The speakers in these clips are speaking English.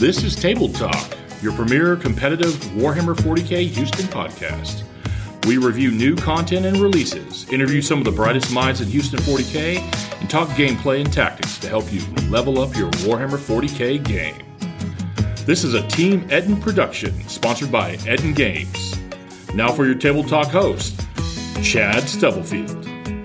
This is Table Talk, your premier competitive Warhammer 40k Houston podcast. We review new content and releases, interview some of the brightest minds in Houston 40k, and talk gameplay and tactics to help you level up your Warhammer 40k game. This is a Team Eden production, sponsored by Eden Games. Now for your Table Talk host, Chad Stubblefield.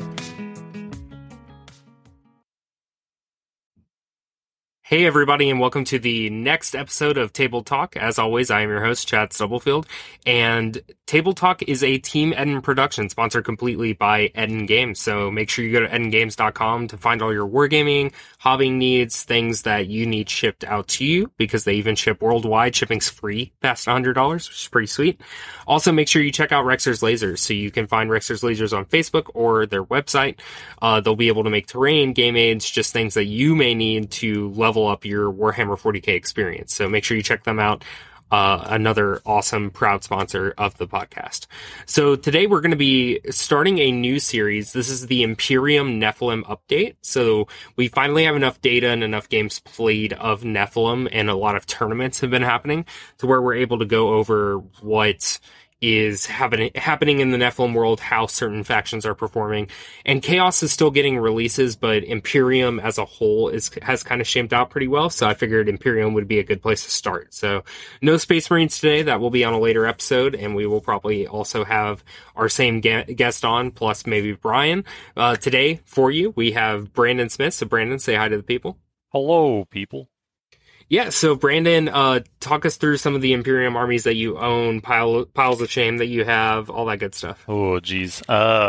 Hey everybody, and welcome to the next episode of Table Talk. As always, I am your host, Chad Stubblefield, and Table Talk is a Team Eden production sponsored completely by Eden Games. So make sure you go to edengames.com to find all your wargaming, hobbying needs, things that you need shipped out to you, because they even ship worldwide. Shipping's free past $100, which is pretty sweet. Also, make sure you check out Rexer's Lasers. So you can find Rexer's Lasers on Facebook or their website. They'll be able to make terrain, game aids, just things that you may need to level up your Warhammer 40k experience. So make sure you check them out. Another awesome, proud sponsor of the podcast. So today we're going to be starting a new series. This is the Imperium Nephilim update. So we finally have enough data and enough games played of Nephilim, and a lot of tournaments have been happening to where we're able to go over what is happening in the Nephilim world, how certain factions are performing. And Chaos is still getting releases, but Imperium as a whole has kind of shaped out pretty well, so I figured Imperium would be a good place to start. So no Space Marines today. That will be on a later episode, and we will probably also have our same guest on, plus maybe Brian. Today, for you, we have Brandon Smith. So Brandon, say hi to the people. Hello, people. Yeah, so Brandon, talk us through some of the Imperium armies that you own, piles of shame that you have, all that good stuff. Oh, geez.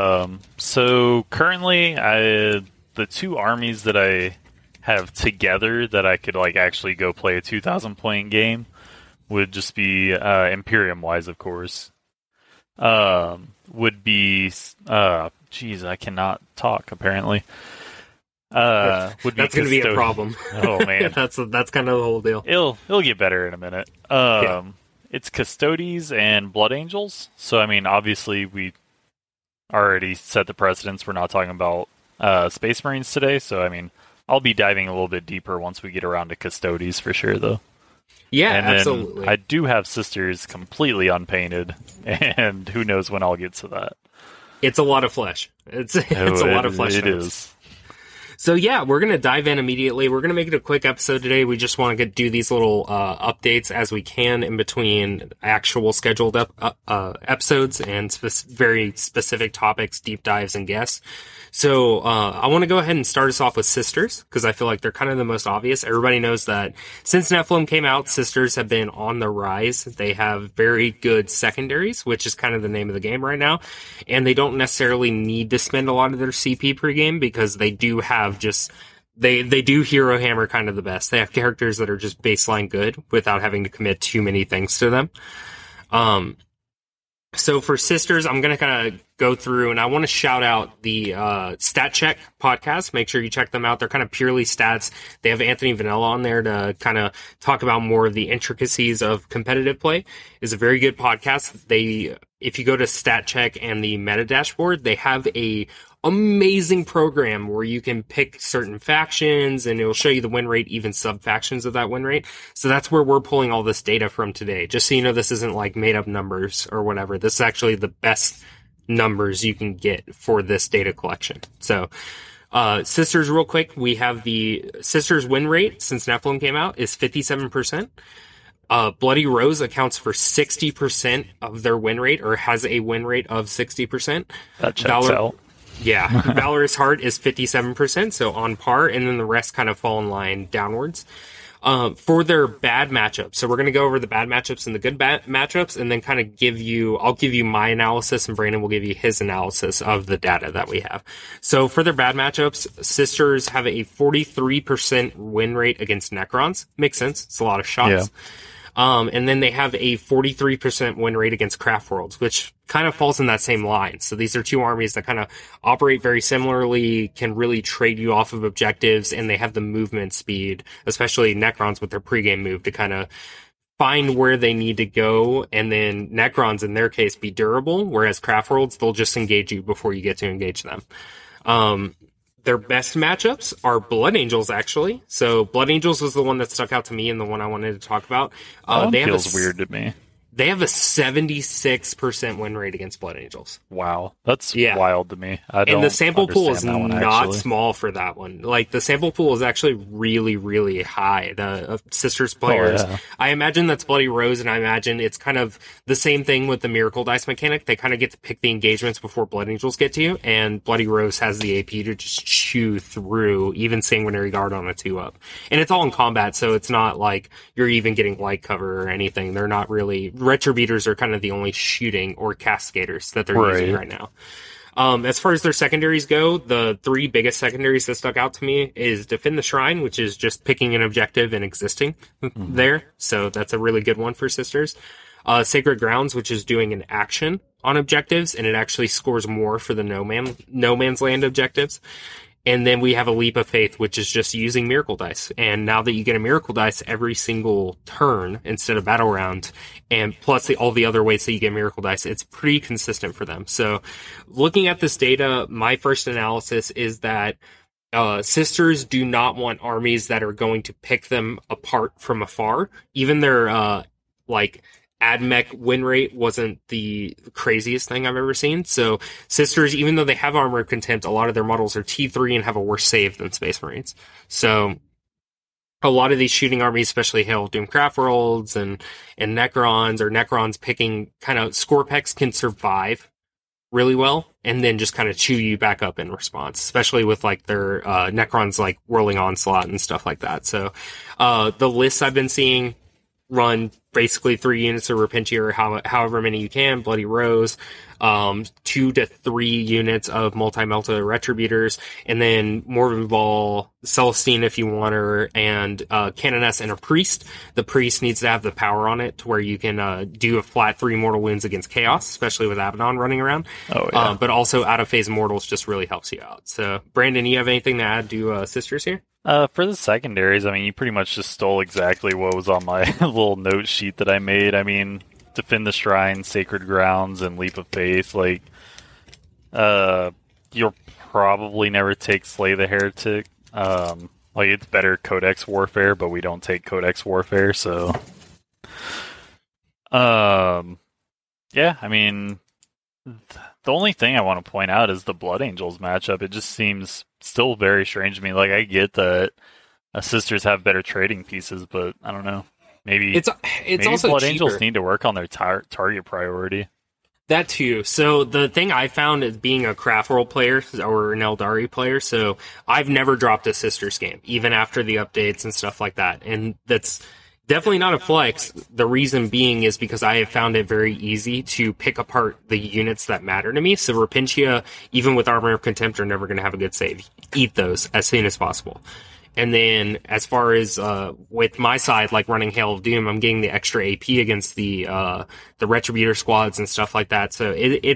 So currently, the two armies that I have together that I could actually go play a 2,000 point game would just be Imperium-wise, of course. Would be geez, I cannot talk apparently. That's going to be a problem. Oh man, that's kind of the whole deal. It'll get better in a minute. It's Custodes and Blood Angels. So I mean, obviously we already set the precedence. We're not talking about Space Marines today. So I mean, I'll be diving a little bit deeper once we get around to Custodes for sure, though. Yeah, and absolutely. Then I do have Sisters completely unpainted, and who knows when I'll get to that. It's a lot of flesh. It's a lot of flesh. It is. So yeah, we're going to dive in immediately. We're going to make it a quick episode today. We just want to do these little updates as we can in between actual scheduled episodes and very specific topics, deep dives, and guests. So I want to go ahead and start us off with Sisters, because I feel like they're kind of the most obvious. Everybody knows that since Nephilim came out, Sisters have been on the rise. They have very good secondaries, which is kind of the name of the game right now. And they don't necessarily need to spend a lot of their CP pregame, because they do have they do hero hammer kind of the best. They have characters that are just baseline good without having to commit too many things to them. So for Sisters, I'm going to kind of go through, and I want to shout out the Stat Check podcast. Make sure you check them out. They're kind of purely stats. They have Anthony Vanella on there to kind of talk about more of the intricacies of competitive play. It's a very good podcast. If you go to Stat Check and the meta dashboard, they have a amazing program where you can pick certain factions, and it'll show you the win rate, even sub factions of that win rate. So that's where we're pulling all this data from today. Just so you know, this isn't like made up numbers or whatever. This is actually the best numbers you can get for this data collection. So, Sisters, real quick, we have the Sisters win rate since Nephilim came out is 57%. Bloody Rose accounts for 60% of their win rate, or has a win rate of 60%. That checks out. Yeah, Valorous Heart is 57%, so on par, and then the rest kind of fall in line downwards. For their bad matchups, so we're going to go over the bad matchups and the good matchups, and then kind of I'll give you my analysis, and Brandon will give you his analysis of the data that we have. So for their bad matchups, Sisters have a 43% win rate against Necrons. Makes sense. It's a lot of shots. Yeah. And then they have a 43% win rate against Craft Worlds, which kind of falls in that same line. So these are two armies that kind of operate very similarly, can really trade you off of objectives, and they have the movement speed, especially Necrons with their pregame move, to kind of find where they need to go, and then Necrons, in their case, be durable, whereas Craft Worlds, they'll just engage you before you get to engage them. Their best matchups are Blood Angels, actually. So Blood Angels was the one that stuck out to me and the one I wanted to talk about. That feels weird to me. They have a 76% win rate against Blood Angels. Wow. That's wild to me. And the sample pool is not small for that one. Like, the sample pool is actually really, really high. The Sisters players. I imagine that's Bloody Rose, and I imagine it's kind of the same thing with the Miracle Dice mechanic. They kind of get to pick the engagements before Blood Angels get to you, and Bloody Rose has the AP to just chew through even Sanguinary Guard on a 2-up. And it's all in combat, so it's not like you're even getting light cover or anything. They're not really... Retrobuters are kind of the only shooting or cascaders that they're using right now. As far as their secondaries go, the 3 biggest secondaries that stuck out to me is Defend the Shrine, which is just picking an objective and existing there. So that's a really good one for Sisters. Sacred Grounds, which is doing an action on objectives, and it actually scores more for the No Man's Land objectives. And then we have a Leap of Faith, which is just using Miracle Dice. And now that you get a Miracle Dice every single turn instead of Battle Round, and plus all the other ways that you get Miracle Dice, it's pretty consistent for them. So looking at this data, my first analysis is that Sisters do not want armies that are going to pick them apart from afar. Even their, AdMech win rate wasn't the craziest thing I've ever seen. So Sisters, even though they have Armor of Contempt, a lot of their models are T3 and have a worse save than Space Marines. So a lot of these shooting armies, especially Hail of Doom Craft Worlds and Necrons, or Necrons picking kind of Scorpex, can survive really well and then just kind of chew you back up in response, especially with like their Necrons like Whirling Onslaught and stuff like that. So the lists I've been seeing run basically 3 units of Repentia, or however many you can, Bloody Rose, 2 to 3 units of Multi-Melta Retributors, and then Morvenball, Celestine if you want her, and Canoness and a Priest. The Priest needs to have the power on it to where you can do a flat 3 mortal wounds against Chaos, especially with Abaddon running around. But also out-of-phase Mortals just really helps you out. So, Brandon, you have anything to add to Sisters here? For the secondaries, I mean, you pretty much just stole exactly what was on my little note sheet that I made. I mean, Defend the Shrine, Sacred Grounds, and Leap of Faith. Like, you'll probably never take Slay the Heretic. It's better Codex Warfare, but we don't take Codex Warfare, so... yeah, I mean... The only thing I want to point out is the Blood Angels matchup. It just seems still very strange to me. Like, I get that Sisters have better trading pieces, but I don't know. Maybe it's also Blood cheaper. Angels need to work on their target priority. That too. So the thing I found is being a Craft World player or an Eldari player, so I've never dropped a Sisters game, even after the updates and stuff like that. And that's definitely not a flex. The reason being is because I have found it very easy to pick apart the units that matter to me. So Repentia, even with Armor of Contempt, are never going to have a good save. Eat those as soon as possible. And then as far as with my side, like running Hail of Doom, I'm getting the extra AP against the Retributor squads and stuff like that. So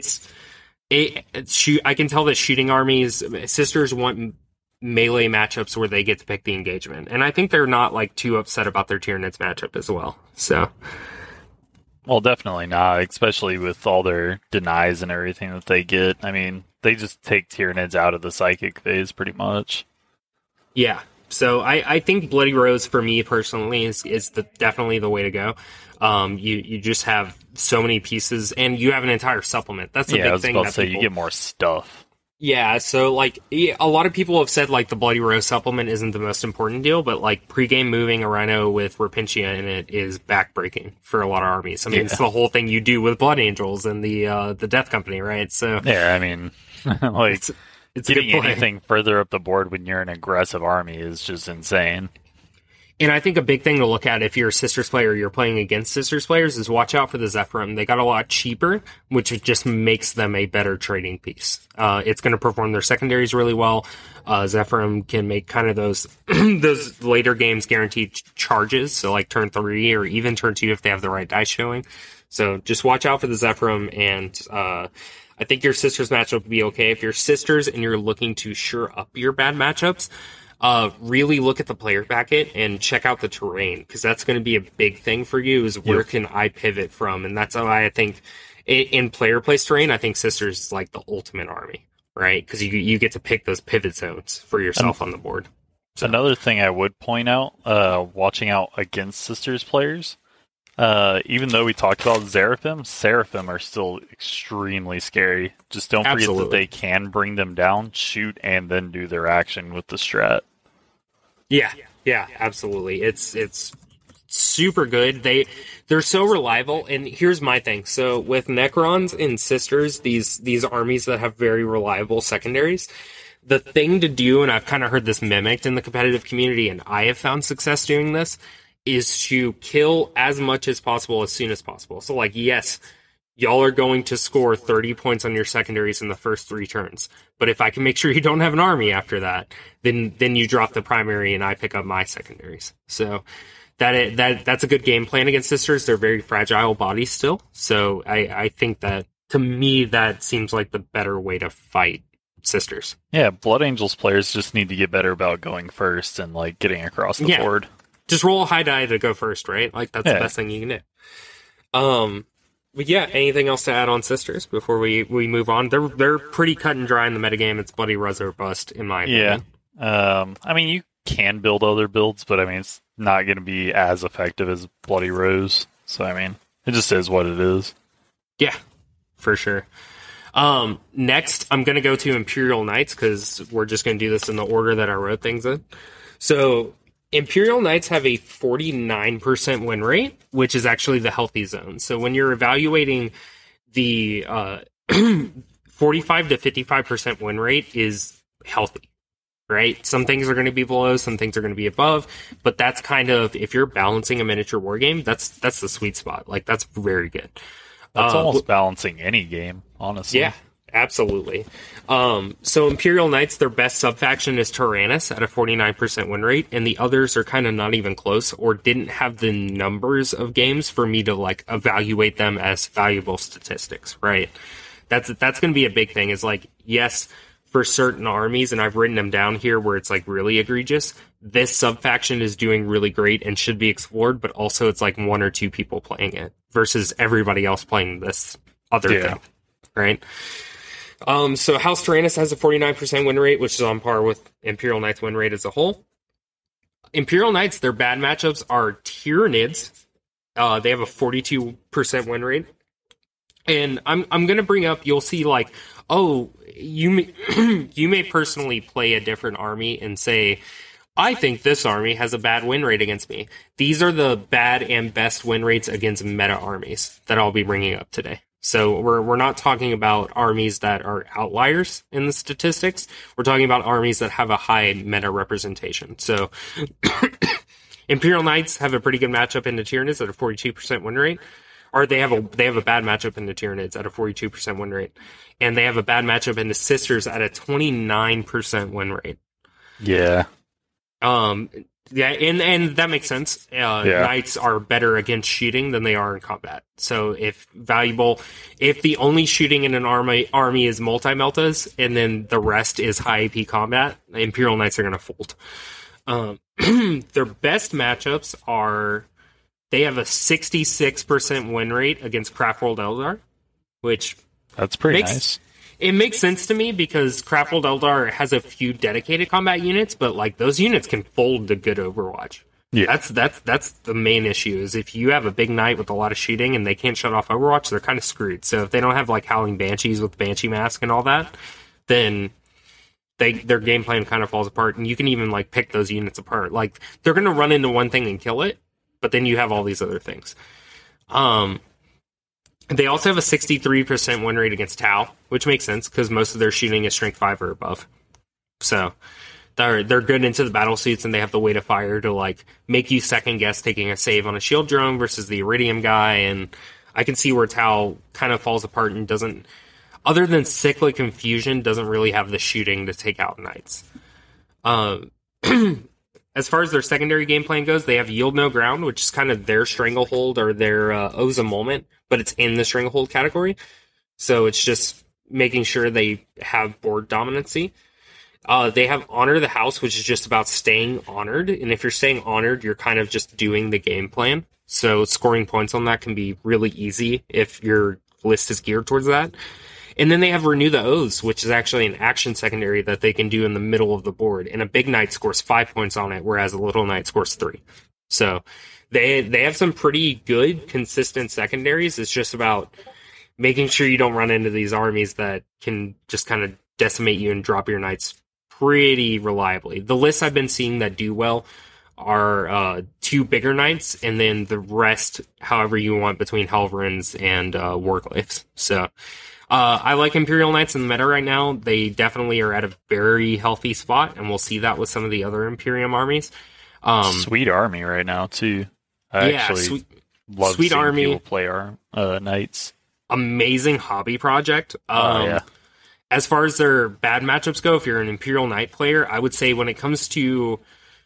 I can tell that shooting armies, Sisters want melee matchups where they get to pick the engagement, and I think they're not like too upset about their Tyranids matchup as well. So, well, definitely not, especially with all their denies and everything that they get. I mean, they just take Tyranids out of the psychic phase pretty much. Yeah, so I think Bloody Rose for me personally is definitely the way to go. You just have so many pieces, and you have an entire supplement. That's the big thing. I was about to say, you get more stuff. Yeah, so, like, a lot of people have said, like, the Bloody Rose supplement isn't the most important deal, but, like, pregame moving a Rhino with Repentia in it is backbreaking for a lot of armies. I mean, it's the whole thing you do with Blood Angels and the Death Company, right? So yeah, I mean, like, it's getting anything further up the board when you're an aggressive army is just insane. And I think a big thing to look at if you're a Sisters player or you're playing against Sisters players is watch out for the Zephyrim. They got a lot cheaper, which just makes them a better trading piece. It's going to perform their secondaries really well. Zephyrim can make kind of those those later games guaranteed charges, so like turn 3 or even turn 2 if they have the right dice showing. So just watch out for the Zephyrim, and I think your Sisters matchup will be okay. If you're Sisters and you're looking to shore up your bad matchups, really look at the player packet and check out the terrain, because that's going to be a big thing for you, is where can I pivot from? And that's why I think in player place terrain, I think Sisters is like the ultimate army. right? Because you get to pick those pivot zones for yourself on the board. So. Another thing I would point out, watching out against Sisters players, even though we talked about Seraphim are still extremely scary. Just don't forget that they can bring them down, shoot, and then do their action with the strat. Yeah, absolutely. It's super good. They're so reliable, and here's my thing. So with Necrons and Sisters, these armies that have very reliable secondaries, the thing to do, and I've kind of heard this mimicked in the competitive community, and I have found success doing this, is to kill as much as possible as soon as possible. So, like, yes, y'all are going to score 30 points on your secondaries in the first 3 turns. But if I can make sure you don't have an army after that, then you drop the primary and I pick up my secondaries. So that's a good game plan against Sisters. They're very fragile bodies still. So I think that, to me, that seems like the better way to fight Sisters. Yeah, Blood Angels players just need to get better about going first and, like, getting across the board. Just roll a high die to go first, right? Like, that's the best thing you can do. But yeah, anything else to add on Sisters before we move on? They're pretty cut and dry in the metagame. It's Bloody Rose or bust, in my opinion. Yeah. I mean, you can build other builds, but I mean, it's not going to be as effective as Bloody Rose. So, I mean, it just is what it is. Yeah, for sure. Next, I'm going to go to Imperial Knights, because we're just going to do this in the order that I wrote things in. So, Imperial Knights have a 49% win rate, which is actually the healthy zone. So when you're evaluating the 45 to 55% win rate is healthy, right? Some things are going to be below, some things are going to be above, but that's kind of, if you're balancing a miniature war game, that's the sweet spot. Like, that's very good. That's almost balancing any game, honestly. Yeah. Absolutely. So Imperial Knights, their best sub-faction is Tyrannus at a 49% win rate, and the others are kind of not even close, or didn't have the numbers of games for me to, like, evaluate them as valuable statistics, right? That's going to be a big thing, is, like, yes, for certain armies, and I've written them down here where it's, like, really egregious, this sub-faction is doing really great and should be explored, but also it's, like, 1 or 2 people playing it versus everybody else playing this other thing, right? So House Tyrannus has a 49% win rate, which is on par with Imperial Knights' win rate as a whole. Imperial Knights, their bad matchups are Tyranids. They have a 42% win rate. And I'm going to bring up, you'll see, like, oh, you may personally play a different army and say, I think this army has a bad win rate against me. These are the bad and best win rates against meta armies that I'll be bringing up today. So we're not talking about armies that are outliers in the statistics. We're talking about armies that have a high meta representation. So Imperial Knights have a pretty good matchup in the Tyranids at a 42% win rate. Or they have a bad matchup in the Tyranids at a 42% win rate. And they have a bad matchup in the Sisters at a 29% win rate. Yeah. Yeah, and that makes sense. Knights are better against shooting than they are in combat. So if the only shooting in an army is multi-meltas, and then the rest is high AP combat, Imperial Knights are going to fold. Their best matchups are, they have a 66% win rate against Craftworld Eldar, which... That's pretty nice. It makes sense to me because Craftworld Eldar has a few dedicated combat units, but, like, those units can fold to good Overwatch. Yeah, that's the main issue. Is if you have a big knight with a lot of shooting and they can't shut off Overwatch, they're kind of screwed. So if they don't have, like, Howling Banshees with Banshee Mask and all that, then their game plan kind of falls apart. And you can even, like, pick those units apart. Like, they're going to run into one thing and kill it, but then you have all these other things. They also have a 63% win rate against Tau, which makes sense because most of their shooting is strength 5 or above. So they're good into the battle suits, and they have the weight of fire to, like, make you second guess taking a save on a shield drone versus the Iridium guy. And I can see where Tau kind of falls apart and doesn't, other than Cyclic Confusion, doesn't really have the shooting to take out Knights. As far as their secondary game plan goes, they have Yield No Ground, which is kind of their Stranglehold or their Oza Moment, but it's in the Stranglehold category. So it's just making sure they have board dominancy. They have Honor the House, which is just about staying honored. And if you're staying honored, you're kind of just doing the game plan. So scoring points on that can be really easy if your list is geared towards that. And then they have Renew the Oaths, which is actually an action secondary that they can do in the middle of the board. And a big knight scores 5 points on it, whereas a little knight scores 3. So they have some pretty good, consistent secondaries. It's just about making sure you don't run into these armies that can just kind of decimate you and drop your knights pretty reliably. The lists I've been seeing that do well are 2 bigger knights, and then the rest, however you want, between Helverins and Warglaives. So I like Imperial Knights in the meta right now. They definitely are at a very healthy spot, and we'll see that with some of the other Imperium armies. Sweet army right now, too. I actually love sweet seeing army. people play our Knights. Amazing hobby project. Yeah. As far as their bad matchups go, if you're an Imperial Knight player, I would say when it comes to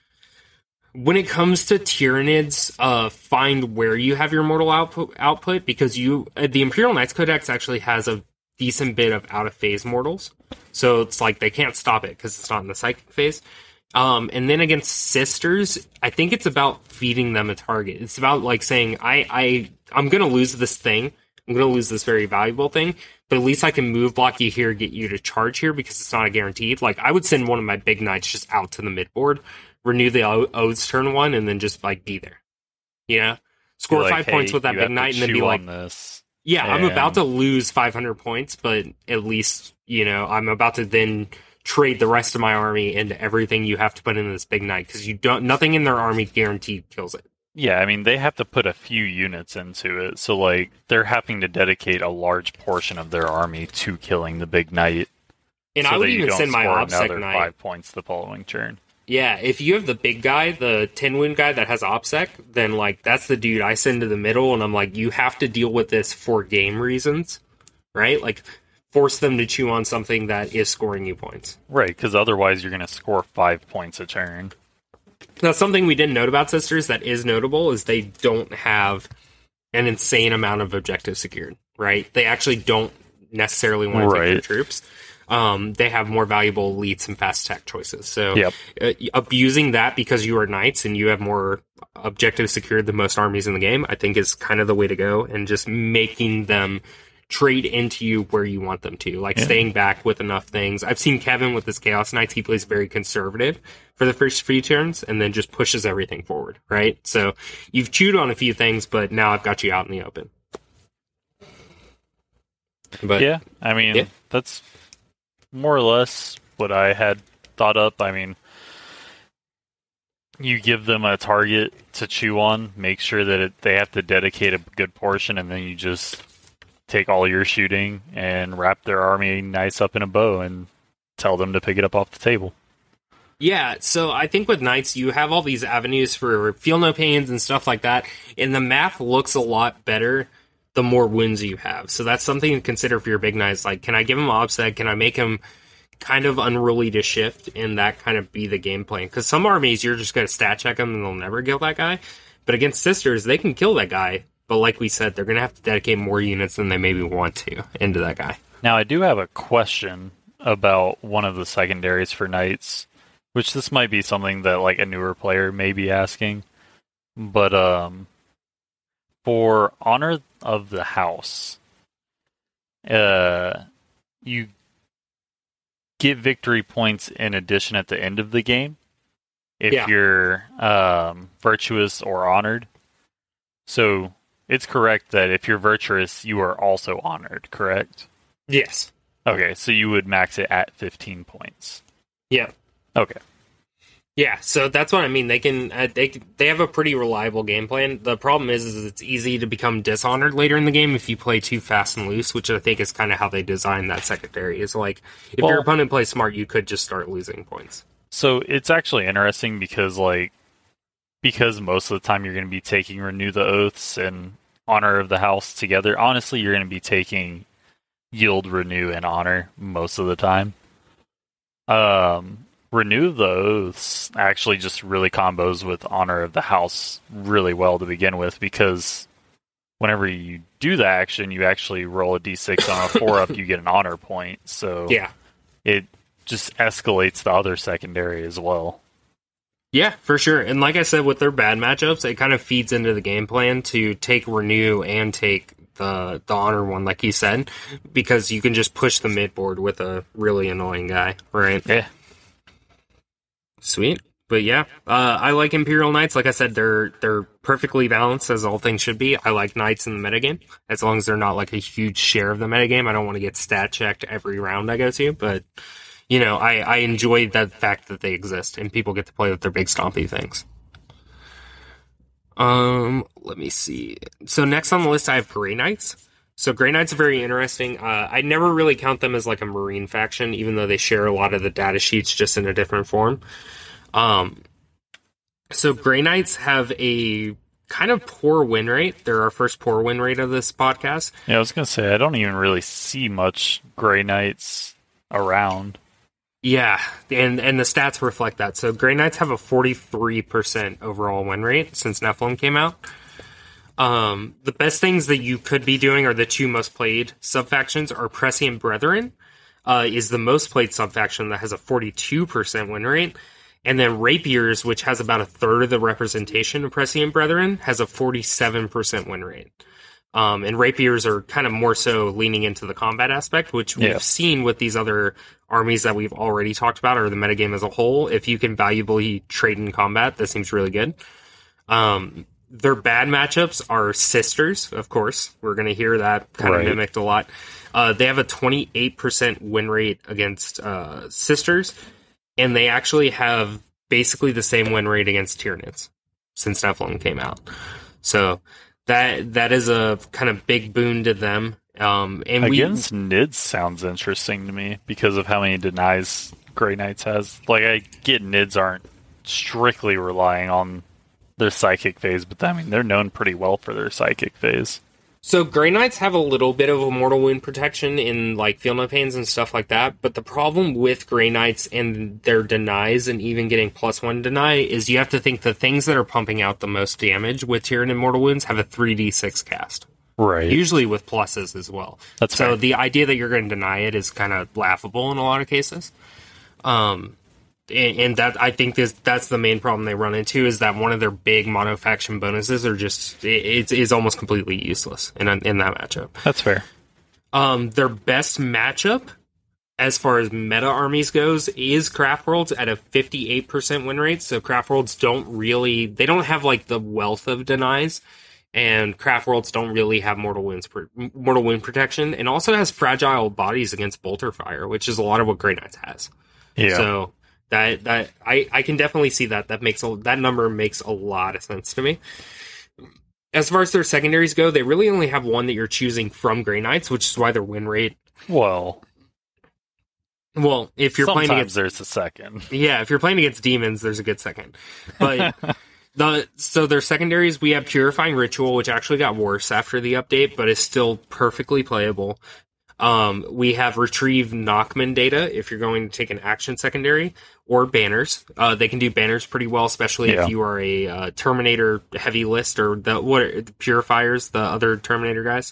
Tyranids, find where you have your mortal output, because the Imperial Knights Codex actually has a decent bit of out-of-phase mortals. So it's like they can't stop it because it's not in the psychic phase. And then against Sisters, I think it's about feeding them a target. It's about like saying, I'm going to lose this thing. I'm going to lose this very valuable thing, but at least I can move block you here, get you to charge here, because it's not a guaranteed. Like, I would send one of my big knights just out to the midboard, renew the Oaths turn 1, and then just, like, be there. You know? Score like, 5 points with that big knight, and then be like, yeah, I'm about to lose 500 points, but at least, you know, I'm about to then trade the rest of my army into everything you have to put into this big knight, because nothing in their army guaranteed kills it. Yeah, I mean, they have to put a few units into it, so, like, they're having to dedicate a large portion of their army to killing the big knight. And I would even send my OBSEC knight 5 points the following turn. Yeah, if you have the big guy, the 10 wound guy that has OBSEC, then, like, that's the dude I send to the middle, and I'm like, you have to deal with this for game reasons, right? Like, force them to chew on something that is scoring you points. Right, because otherwise you're going to score 5 points a turn. Now, something we didn't note about Sisters that is notable is they don't have an insane amount of objectives secured, right? They actually don't necessarily want to take their troops. They have more valuable elites and fast attack choices. So abusing that because you are knights and you have more objectives secured than most armies in the game, I think is kind of the way to go, and just making them trade into you where you want them to, like staying back with enough things. I've seen Kevin with his Chaos Knights, he plays very conservative for the first few turns and then just pushes everything forward, right? So you've chewed on a few things, but now I've got you out in the open. But yeah, I mean, that's more or less what I had thought up. I mean, you give them a target to chew on, make sure that they have to dedicate a good portion, and then you just take all your shooting and wrap their army nice up in a bow and tell them to pick it up off the table. Yeah, so I think with Knights, you have all these avenues for feel no pains and stuff like that, and the math looks a lot better the more wounds you have. So that's something to consider for your big Knights. Like, can I give him OBSEC? Can I make him kind of unruly to shift, and that kind of be the game plan? Because some armies, you're just going to stat check them and they'll never kill that guy. But against Sisters, they can kill that guy. But like we said, they're going to have to dedicate more units than they maybe want to into that guy. Now, I do have a question about one of the secondaries for Knights, which this might be something that like a newer player may be asking. But for Honor of the House, you get victory points in addition at the end of the game if you're virtuous or honored. So it's correct that if you're virtuous, you are also honored, correct? Yes. Okay, so you would max it at 15 points. Yeah. Okay. Yeah, so that's what I mean. They can they have a pretty reliable game plan. The problem is it's easy to become dishonored later in the game if you play too fast and loose, which I think is kind of how they designed that secondary. Is like, if your opponent plays smart, you could just start losing points. So it's actually interesting because most of the time you're going to be taking Renew the Oaths and Honor of the House together. Honestly, you're going to be taking Yield, Renew, and Honor most of the time. Renew the Oaths actually just really combos with Honor of the House really well to begin with, because whenever you do the action, you actually roll a d6 on a 4-up, you get an honor point. So it just escalates the other secondary as well. Yeah, for sure. And like I said, with their bad matchups, it kind of feeds into the game plan to take Renew and take the honor one, like you said, because you can just push the mid board with a really annoying guy, right? Yeah. Sweet. But yeah, I like Imperial Knights. Like I said, they're perfectly balanced, as all things should be. I like Knights in the metagame, as long as they're not like a huge share of the metagame. I don't want to get stat checked every round I go to, but you know, I enjoy the fact that they exist and people get to play with their big stompy things. Let me see. So next on the list, I have Grey Knights. So Grey Knights are very interesting. I never really count them as like a Marine faction, even though they share a lot of the data sheets, just in a different form. So Grey Knights have a kind of poor win rate. They're our first poor win rate of this podcast. Yeah, I was going to say, I don't even really see much Grey Knights around. Yeah, and the stats reflect that. So Grey Knights have a 43% overall win rate since Nephilim came out. The best things that you could be doing are the two most played sub-factions are Prescient Brethren, is the most played sub-faction that has a 42% win rate. And then Rapiers, which has about a third of the representation of Prescient Brethren, has a 47% win rate. And Rapiers are kind of more so leaning into the combat aspect, which we've seen with these other armies that we've already talked about, or the metagame as a whole. If you can valuably trade in combat, that seems really good. Their bad matchups are Sisters, of course. We're going to hear that kind of mimicked a lot. They have a 28% win rate against Sisters, and they actually have basically the same win rate against Tyranids since Nephilim came out. So that is a kind of big boon to them. And against Nids sounds interesting to me because of how many denies Grey Knights has. Like, I get Nids aren't strictly relying on their psychic phase, but I mean, they're known pretty well for their psychic phase. So Grey Knights have a little bit of a mortal wound protection in like Field No Pains and stuff like that, but the problem with Grey Knights and their denies and even getting +1 deny is you have to think the things that are pumping out the most damage with Tyranid Mortal Wounds have a 3d6 cast. Right. Usually with pluses as well. That's so fair. The idea that you're going to deny it is kind of laughable in a lot of cases. And that I think that's the main problem they run into is that one of their big monofaction bonuses are just it's almost completely useless in that matchup. That's fair. Their best matchup as far as meta armies goes is Craft Worlds at a 58% win rate. So Craft Worlds they don't have like the wealth of denies, and Craft Worlds don't really have mortal wound protection, and also has fragile bodies against bolter fire, which is a lot of what Grey Knights has. Yeah. So that I can definitely see that that number makes a lot of sense to me. As far as their secondaries go, they really only have one that you're choosing from Grey Knights, which is why their win rate. Well, if you're playing against, there's a second. Yeah, if you're playing against demons, there's a good second. But so their secondaries, we have Purifying Ritual, which actually got worse after the update, but is still perfectly playable. We have Retrieve Knockman data if you're going to take an action secondary, or Banners. They can do Banners pretty well, especially if you are a Terminator heavy list, or the Purifiers, the other Terminator guys.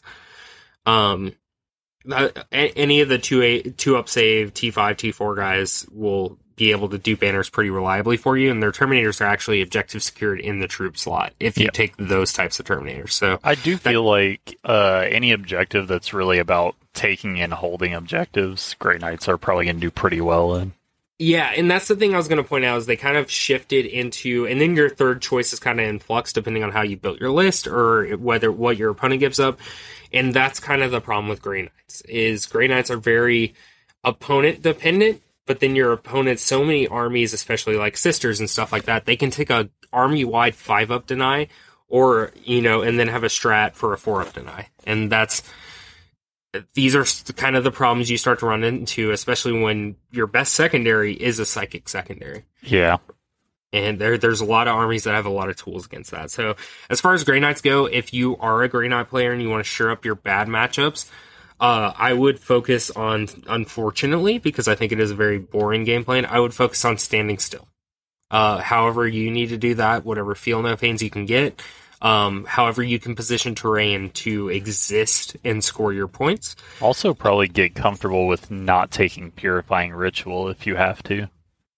Any of the 2-up save, T5, T4 guys will be able to do Banners pretty reliably for you, and their Terminators are actually objective secured in the troop slot if you take those types of Terminators. So I do feel like any objective that's really about taking and holding objectives, Grey Knights are probably going to do pretty well in. Yeah, and that's the thing I was going to point out is they kind of shifted into, and then your third choice is kind of in flux depending on how you built your list or what your opponent gives up, and that's kind of the problem with Grey Knights, is Grey Knights are very opponent dependent, but then your opponent, so many armies, especially like Sisters and stuff like that, they can take a army-wide 5-up deny, or, and then have a strat for a 4-up deny, and these are kind of the problems you start to run into, especially when your best secondary is a psychic secondary. Yeah. And there's a lot of armies that have a lot of tools against that. So as far as Grey Knights go, if you are a Grey Knight player and you want to shore up your bad matchups, I would focus on, unfortunately, because I think it is a very boring game plan, I would focus on standing still. However you need to do that, whatever Feel No Pains you can get, however you can position terrain to exist and score your points. Also probably get comfortable with not taking Purifying Ritual if you have to.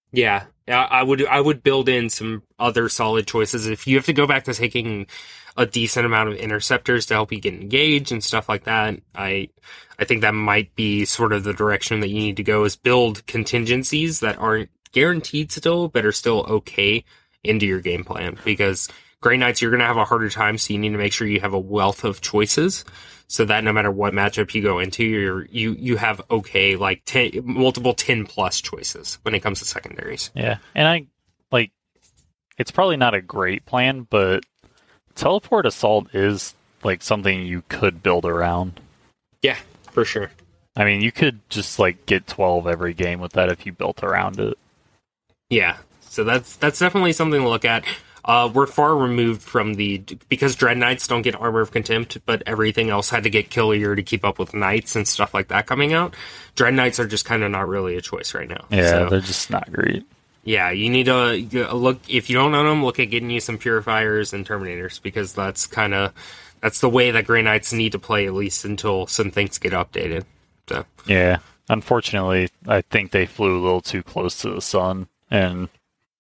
Yeah, I would build in some other solid choices. If you have to go back to taking a decent amount of interceptors to help you get engaged and stuff like that, I think that might be sort of the direction that you need to go, is build contingencies that aren't guaranteed still, but are still okay into your game plan. Because Grey Knights, you're going to have a harder time, so you need to make sure you have a wealth of choices, so that no matter what matchup you go into, you have okay, like multiple 10+ choices when it comes to secondaries. Yeah, and it's probably not a great plan, but teleport assault is like something you could build around. Yeah, for sure. I mean, you could just like get 12 every game with that if you built around it. Yeah, so that's definitely something to look at. We're far removed from because Dread Knights don't get Armor of Contempt, but everything else had to get Killier to keep up with Knights and stuff like that coming out. Dread Knights are just kind of not really a choice right now. Yeah, so, they're just not great. Yeah, you need to look, if you don't own them, look at getting you some Purifiers and Terminators, because that's the way that Grey Knights need to play, at least until some things get updated. So yeah, unfortunately, I think they flew a little too close to the sun, and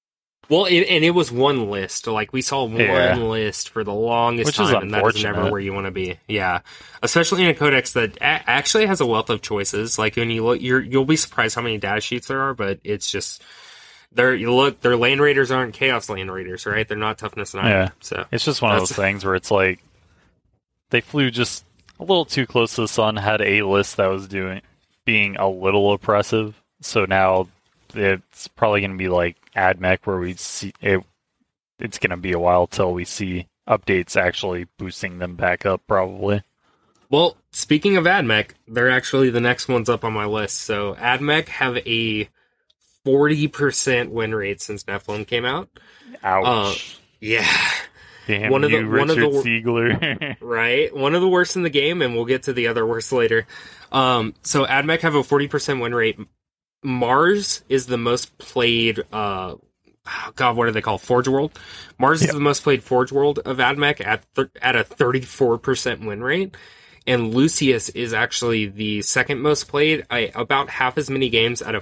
it was one list. Like, we saw one list for the longest time, and that is never where you want to be. Yeah, especially in a codex that actually has a wealth of choices. Like, when you look, you'll be surprised how many data sheets there are, but it's just their land raiders aren't chaos land raiders, right? They're not toughness 9. Yeah, so it's just one of those things where it's like they flew just a little too close to the sun, had a list that was being a little oppressive. So now it's probably going to be like AdMech, where we see it. It's going to be a while till we see updates actually boosting them back up, probably. Well, speaking of AdMech, they're actually the next ones up on my list. So AdMech have a 40% win rate since Nephilim came out. Ouch. Yeah. Damn, Richard Siegler. Right? One of the worst in the game, and we'll get to the other worst later. So AdMech have a 40% win rate. Mars is the most played, what do they call Forge World? Mars is the most played Forge World of AdMech at a 34% win rate. And Lucius is actually the second most played, about half as many games at a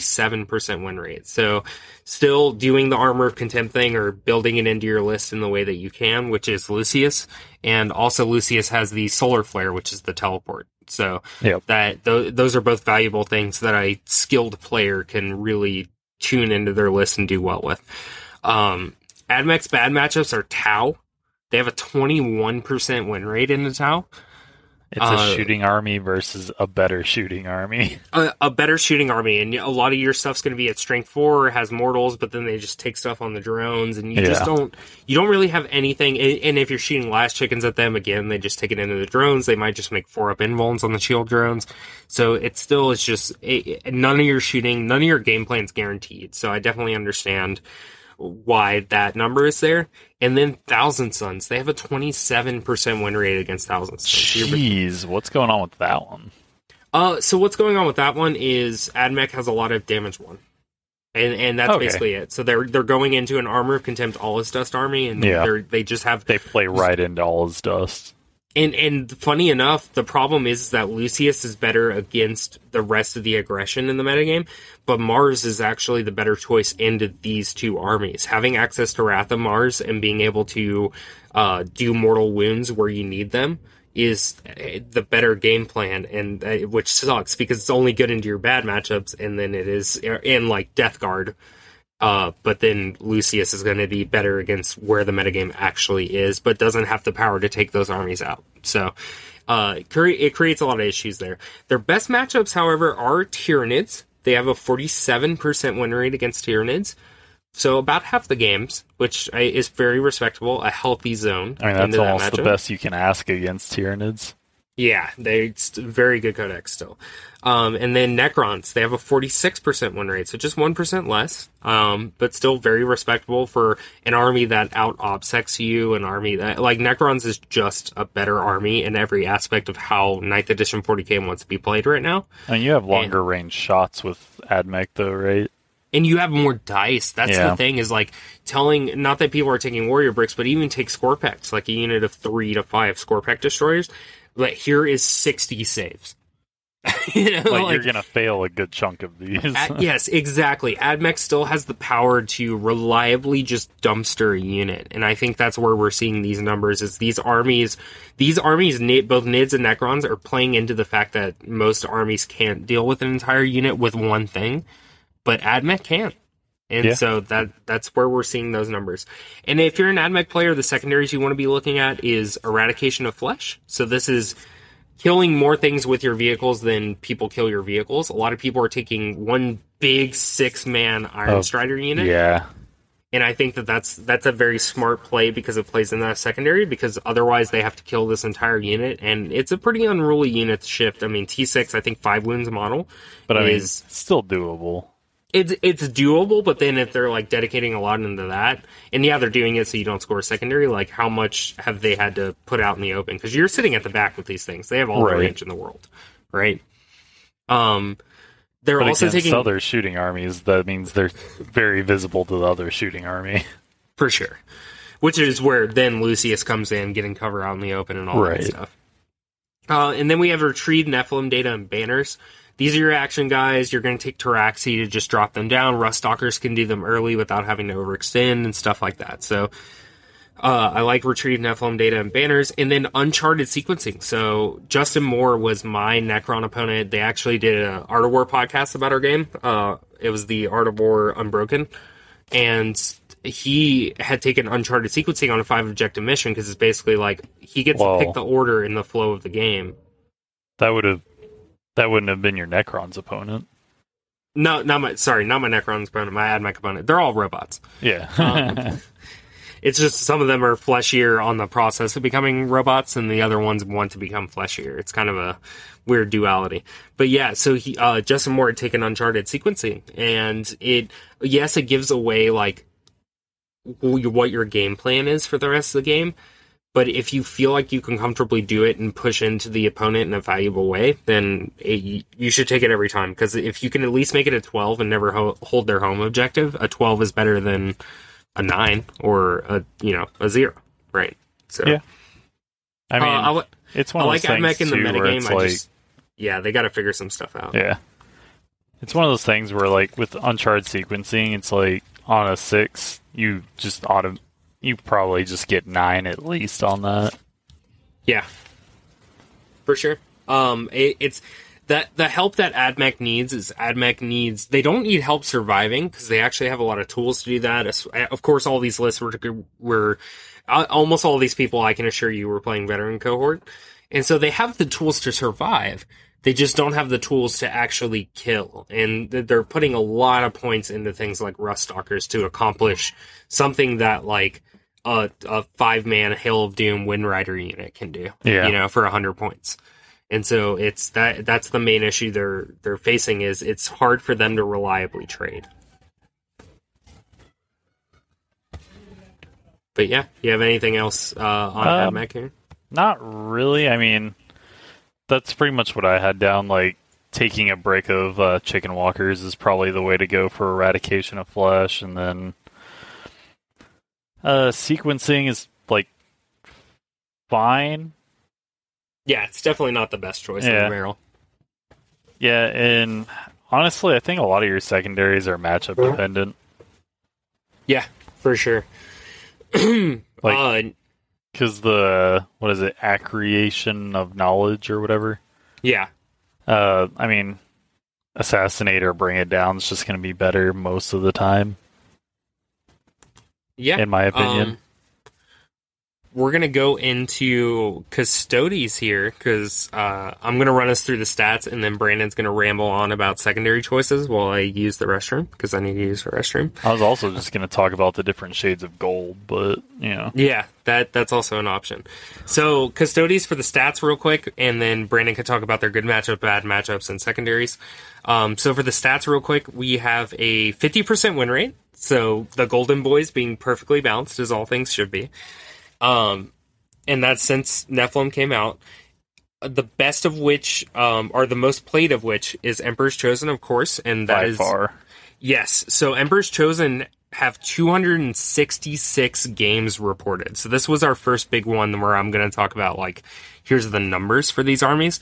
47% win rate. So still doing the Armor of Contempt thing, or building it into your list in the way that you can, which is Lucius. And also Lucius has the Solar Flare, which is the teleport. So those are both valuable things that a skilled player can really tune into their list and do well with. AdMech's bad matchups are Tau. They have a 21% win rate in the Tau. It's a shooting army versus a better shooting army. A better shooting army, and a lot of your stuff's going to be at strength 4, has mortals, but then they just take stuff on the drones, and you don't really have anything. And if you're shooting last chickens at them, again, they just take it into the drones. They might just make 4-up invulns on the shield drones. So it's just none of your game plan's guaranteed. So I definitely understand why that number is there. And then Thousand Suns, they have a 27% win rate against Thousand Suns. Jeez, what's going on with that one? So what's going on with that one is AdMech has a lot of damage 1. And that's basically it. So they're going into an Armor of Contempt All Is Dust army, and they play right into All Is Dust. And funny enough, the problem is that Lucius is better against the rest of the aggression in the metagame, but Mars is actually the better choice into these two armies. Having access to Wrath of Mars and being able to do mortal wounds where you need them is the better game plan, and which sucks because it's only good into your bad matchups, and then it is in like Death Guard. But then Lucius is going to be better against where the metagame actually is, but doesn't have the power to take those armies out. So it creates a lot of issues there. Their best matchups, however, are Tyranids. They have a 47% win rate against Tyranids. So about half the games, which is very respectable, a healthy zone. I mean, that's almost the best you can ask against Tyranids. Yeah, they're very good codex still. And then Necrons, they have a 46% win rate, so just 1% less, but still very respectable for an army that out-obsects you, an army that, like, Necrons is just a better army in every aspect of how 9th edition 40k wants to be played right now. And you have longer range shots with AdMech, though, right? And you have more dice. That's the thing, is like telling, not that people are taking warrior bricks, but even take Scorpex, like a unit of 3 to 5 Scorpec destroyers. But here is 60 saves. You're gonna fail a good chunk of these. Yes, exactly. AdMech still has the power to reliably just dumpster a unit, and I think that's where we're seeing these numbers. Is these armies, both Nids and Necrons, are playing into the fact that most armies can't deal with an entire unit with one thing, but AdMech can. And so that's where we're seeing those numbers. And if you're an AdMech player, the secondaries you want to be looking at is Eradication of Flesh. So this is killing more things with your vehicles than people kill your vehicles. A lot of people are taking one big 6-man Iron Strider unit. Yeah. And I think that's a very smart play because it plays in that secondary, because otherwise they have to kill this entire unit, and it's a pretty unruly unit to shift. I mean, T6, I think 5 wounds model. But it's still doable. It's doable, but then if they're like dedicating a lot into that, and they're doing it so you don't score secondary, like how much have they had to put out in the open? Because you're sitting at the back with these things. They have all the range in the world, right? They're also taking other shooting armies. That means they're very visible to the other shooting army. For sure. Which is where then Lucius comes in, getting cover out in the open and all that stuff. And then we have Retrieved Nephilim data and banners. These are your action guys. You're going to take Taraxi to just drop them down. Ruststalkers can do them early without having to overextend and stuff like that. So I like Retrieved Nephilim data and banners. And then Uncharted sequencing. So Justin Moore was my Necron opponent. They actually did an Art of War podcast about our game. It was the Art of War Unbroken. And he had taken Uncharted sequencing on a 5-objective mission because it's basically like he gets to pick the order in the flow of the game. That wouldn't have been your Necron's opponent. No, not my Necron's opponent, my AdMech opponent. They're all robots. Yeah. It's just some of them are fleshier on the process of becoming robots, and the other ones want to become fleshier. It's kind of a weird duality. But yeah, so Justin Moore had taken Uncharted sequencing, and it gives away like what your game plan is for the rest of the game. But if you feel like you can comfortably do it and push into the opponent in a valuable way, then you should take it every time. Because if you can at least make it a 12 and never hold their home objective, a 12 is better than a 9 or a 0, right? So yeah, I mean, it's one of those things AdMech in the too, metagame. They got to figure some stuff out. Yeah, it's one of those things where like with Uncharted sequencing, it's like on a 6, you probably just get 9 at least on that. Yeah, for sure. It's that the help that AdMech needs. They don't need help surviving because they actually have a lot of tools to do that. Of course, all these lists were almost all these people, I can assure you, were playing veteran cohort, and so they have the tools to survive. They just don't have the tools to actually kill, and they're putting a lot of points into things like Ruststalkers to accomplish something that like a 5-man Hail of Doom Wind Rider unit can do, for 100 points. And so it's that's the main issue they're facing, is it's hard for them to reliably trade. But yeah, you have anything else on AdMech here? Not really. I mean, that's pretty much what I had down. Like, taking a break of Chicken Walkers is probably the way to go for Eradication of Flesh, and then sequencing is like fine. Yeah, it's definitely not the best choice in the barrel. Yeah, and honestly, I think a lot of your secondaries are matchup dependent. Yeah, for sure. Like, because what is it, Accretion of Knowledge or whatever? Yeah. I mean, Assassinate or Bring It Down is just going to be better most of the time. Yeah. In my opinion. We're going to go into Custodes here, because I'm going to run us through the stats, and then Brandon's going to ramble on about secondary choices while I use the restroom, because I need to use the restroom. I was also just going to talk about the different shades of gold, but, Yeah, that's also an option. So, Custodes for the stats real quick, and then Brandon can talk about their good matchup, bad matchups, and secondaries. So for the stats real quick, we have a 50% win rate, so the Golden Boys being perfectly balanced, as all things should be. And that's since Nephilim came out. The best of which, or the most played of which, is Emperor's Chosen, of course, and that is by far. Yes, so Emperor's Chosen have 266 games reported. So this was our first big one where I'm going to talk about, like, here's the numbers for these armies.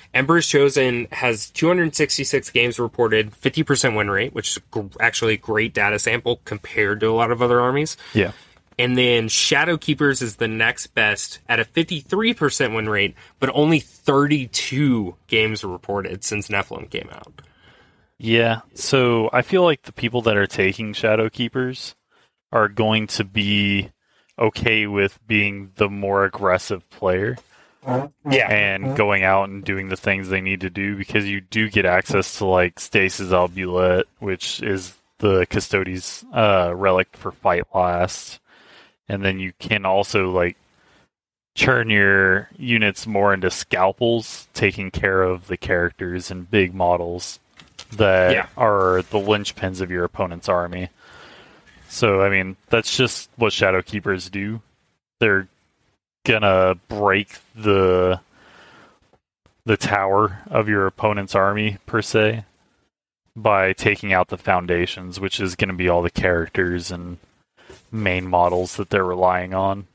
Ember's Chosen has 266 games reported, 50% win rate, which is actually a great data sample compared to a lot of other armies. Yeah. And then Shadowkeepers is the next best at a 53% win rate, but only 32 games reported since Nephilim came out. Yeah, so I feel like the people that are taking Shadowkeepers are going to be okay with being the more aggressive player. Yeah. And going out and doing the things they need to do, because you do get access to like Stasis Albulette, which is the Custodes relic for Fight Last. And then you can also like turn your units more into scalpels, taking care of the characters and big models that are the linchpins of your opponent's army. So, I mean, that's just what Shadowkeepers do. They're gonna break the tower of your opponent's army, per se, by taking out the foundations, which is going to be all the characters and main models that they're relying on.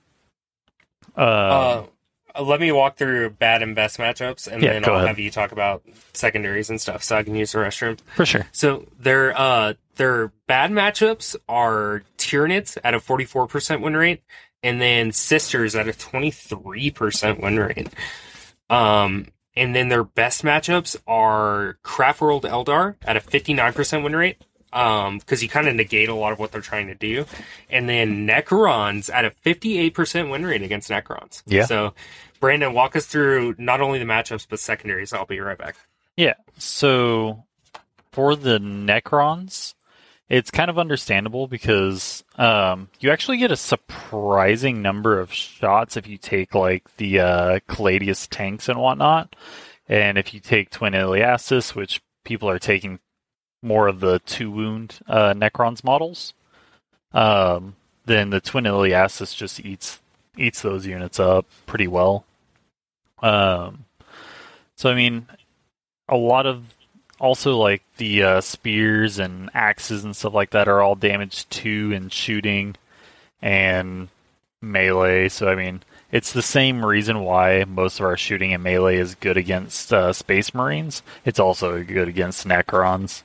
Let me walk through bad and best matchups, and then I'll ahead. have you talk about secondaries and stuff, so I can use the restroom. For sure. So their bad matchups are Tyranids at a 44% win rate, and then Sisters at a 23% win rate. And then their best matchups are Craftworld Eldar at a 59% win rate, because you kind of negate a lot of what they're trying to do. And then Necrons at a 58% win rate against Necrons. Yeah. So, Brandon, walk us through not only the matchups, but secondaries. I'll be right back. Yeah, so for the Necrons, it's kind of understandable because you actually get a surprising number of shots if you take like the Caladius tanks and whatnot. And if you take Twin Iliasis, which people are taking more of the 2-wound Necrons models, then the Twin Iliasis just eats those units up pretty well. So, I mean, a lot of also like the spears and axes and stuff like that are all damage 2 in shooting and melee. So, I mean, it's the same reason why most of our shooting and melee is good against Space Marines. It's also good against Necrons.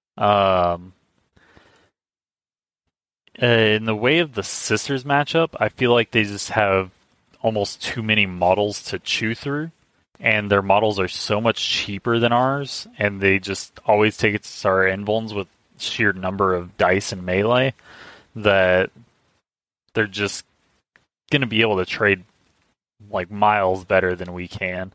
In the way of the Sisters matchup, I feel like they just have almost too many models to chew through, and their models are so much cheaper than ours, and they just always take it to our invulns with sheer number of dice and melee, that they're just going to be able to trade like miles better than we can.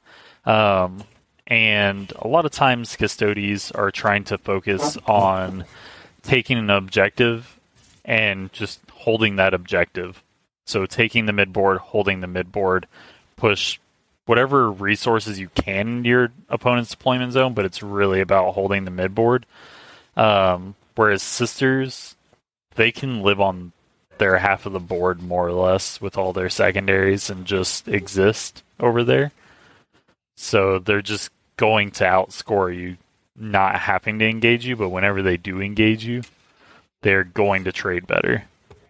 And a lot of times Custodes are trying to focus on taking an objective and just holding that objective. So taking the midboard, holding the midboard, push whatever resources you can into your opponent's deployment zone, but it's really about holding the midboard. Whereas Sisters, they can live on their half of the board more or less with all their secondaries and just exist over there. So they're just going to outscore you, not having to engage you, but whenever they do engage you, they're going to trade better.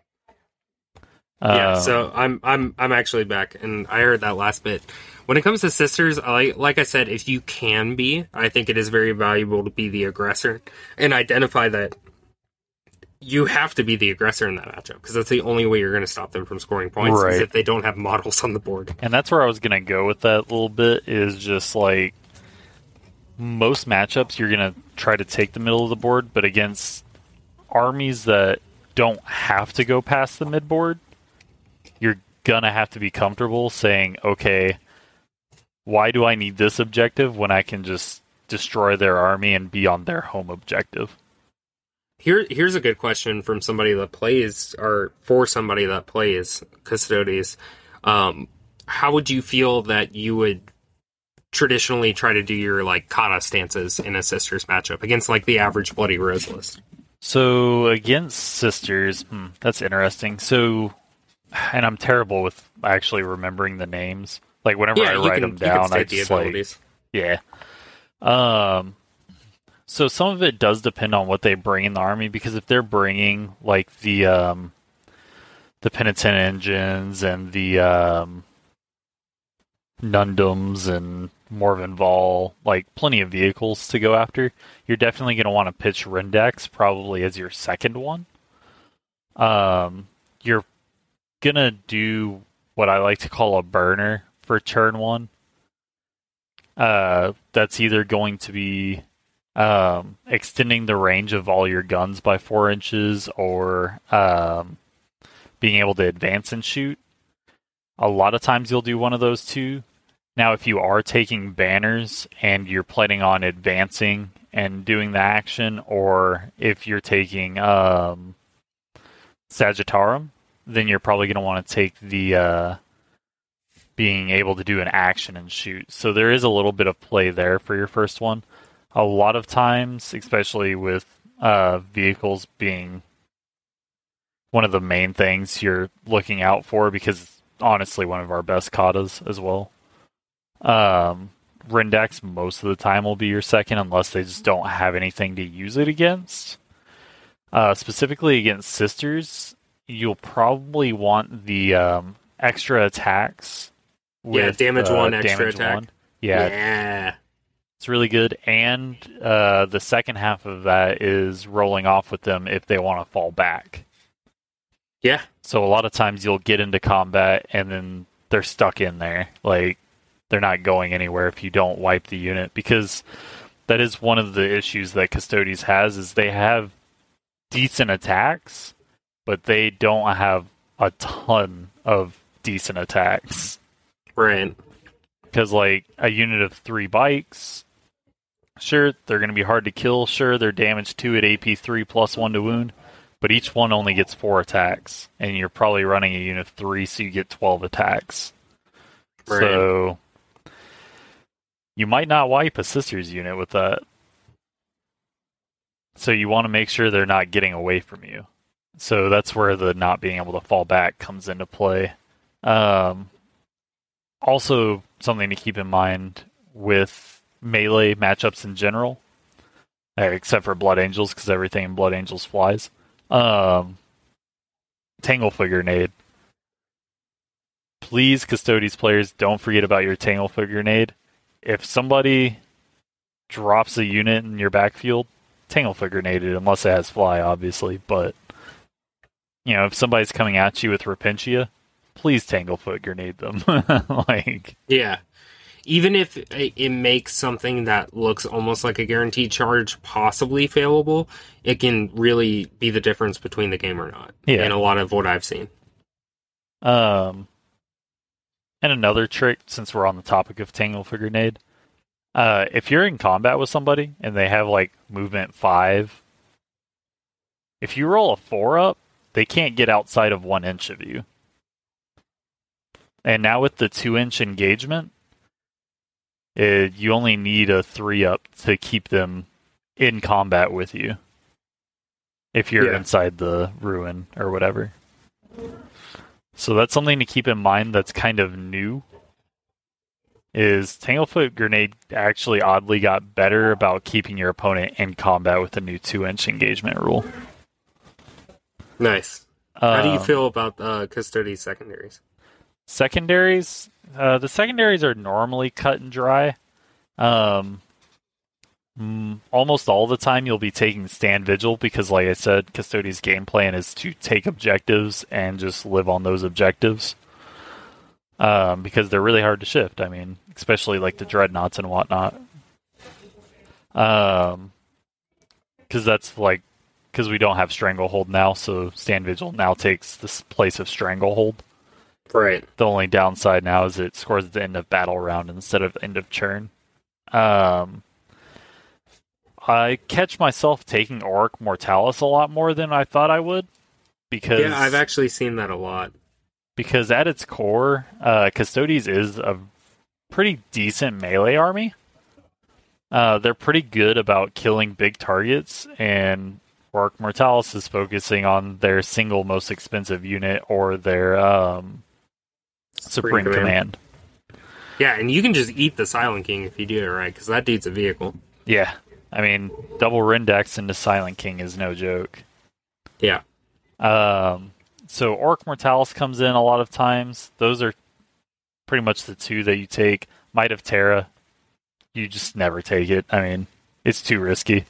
Yeah, so I'm actually back, and I heard that last bit. When it comes to Sisters, like I said, if you can be, I think it is very valuable to be the aggressor and identify that you have to be the aggressor in that matchup, because that's the only way you're going to stop them from scoring points, is if they don't have models on the board. And that's where I was going to go with that a little bit, is just like most matchups you're going to try to take the middle of the board, but against armies that don't have to go past the midboard, you're going to have to be comfortable saying, okay, why do I need this objective when I can just destroy their army and be on their home objective? Here's a good question from somebody that plays, or for somebody that plays Custodes. How would you feel that you would traditionally try to do your like kata stances in a Sisters matchup against like the average Bloody Rose list? So against Sisters, that's interesting. So, and I'm terrible with actually remembering the names. Like whenever I write them down, I just like, yeah. So some of it does depend on what they bring in the army, because if they're bringing like the penitent engines and the Nundums and Morven Vol, like plenty of vehicles to go after, you're definitely going to want to pitch Rendex probably as your second one. You're going to do what I like to call a burner for turn one. That's either going to be extending the range of all your guns by 4 inches or being able to advance and shoot. A lot of times you'll do one of those two. Now, if you are taking banners and you're planning on advancing and doing the action, or if you're taking Sagittarum, then you're probably going to want to take the being able to do an action and shoot. So there is a little bit of play there for your first one. A lot of times, especially with vehicles being one of the main things you're looking out for, because it's honestly one of our best katas as well. Rendex most of the time will be your second unless they just don't have anything to use it against. Specifically against Sisters, you'll probably want the extra attacks. With, damage 1, extra attack. 1. Yeah. It's really good. And the second half of that is rolling off with them if they want to fall back. Yeah. So a lot of times you'll get into combat and then they're stuck in there. Like, they're not going anywhere if you don't wipe the unit, because that is one of the issues that Custodes has, is they have decent attacks, but they don't have a ton of decent attacks. Right. Because, like, a unit of 3 bikes, sure, they're going to be hard to kill. Sure, they're damage 2 at AP 3 plus 1 to wound, but each one only gets 4 attacks, and you're probably running a unit of 3, so you get 12 attacks. Right. So you might not wipe a Sisters unit with that. So you want to make sure they're not getting away from you. So that's where the not being able to fall back comes into play. Also, something to keep in mind with melee matchups in general, except for Blood Angels, because everything in Blood Angels flies. Tangle Grenade. Please, Custodes players, don't forget about your Tangle Grenade. If somebody drops a unit in your backfield, Tangle Grenade it, unless it has fly, obviously. But, you know, if somebody's coming at you with Repentia, please Tanglefoot Grenade them. Yeah. Even if it makes something that looks almost like a guaranteed charge possibly failable, it can really be the difference between the game or not. Yeah. In a lot of what I've seen. And another trick, since we're on the topic of Tanglefoot Grenade, if you're in combat with somebody and they have, like, movement 5, if you roll a 4 up, they can't get outside of 1 inch of you. And now with the 2-inch engagement, you only need a 3 up to keep them in combat with you. If you're inside the ruin or whatever. So that's something to keep in mind that's kind of new. Is Tanglefoot Grenade actually oddly got better about keeping your opponent in combat with the new 2-inch engagement rule. Nice. How do you feel about Custodes secondaries? Secondaries? The secondaries are normally cut and dry. Almost all the time you'll be taking Stand Vigil because, like I said, Custodes' game plan is to take objectives and just live on those objectives. Because they're really hard to shift. I mean, especially like the Dreadnoughts and whatnot. Because we don't have Stranglehold now, so Stand Vigil now takes this place of Stranglehold. Right. The only downside now is it scores at the end of battle round instead of end of turn. I catch myself taking Auric Mortalis a lot more than I thought I would. Because yeah, I've actually seen that a lot. Because at its core, Custodes is a pretty decent melee army. They're pretty good about killing big targets, and Auric Mortalis is focusing on their single most expensive unit or their Supreme Command. Yeah, and you can just eat the Silent King if you do it right, because that dude's a vehicle. Yeah. I mean, double Rendex into Silent King is no joke. Yeah. So Auric Mortalis comes in a lot of times. Those are pretty much the two that you take. Might of Terra, you just never take it. I mean, it's too risky.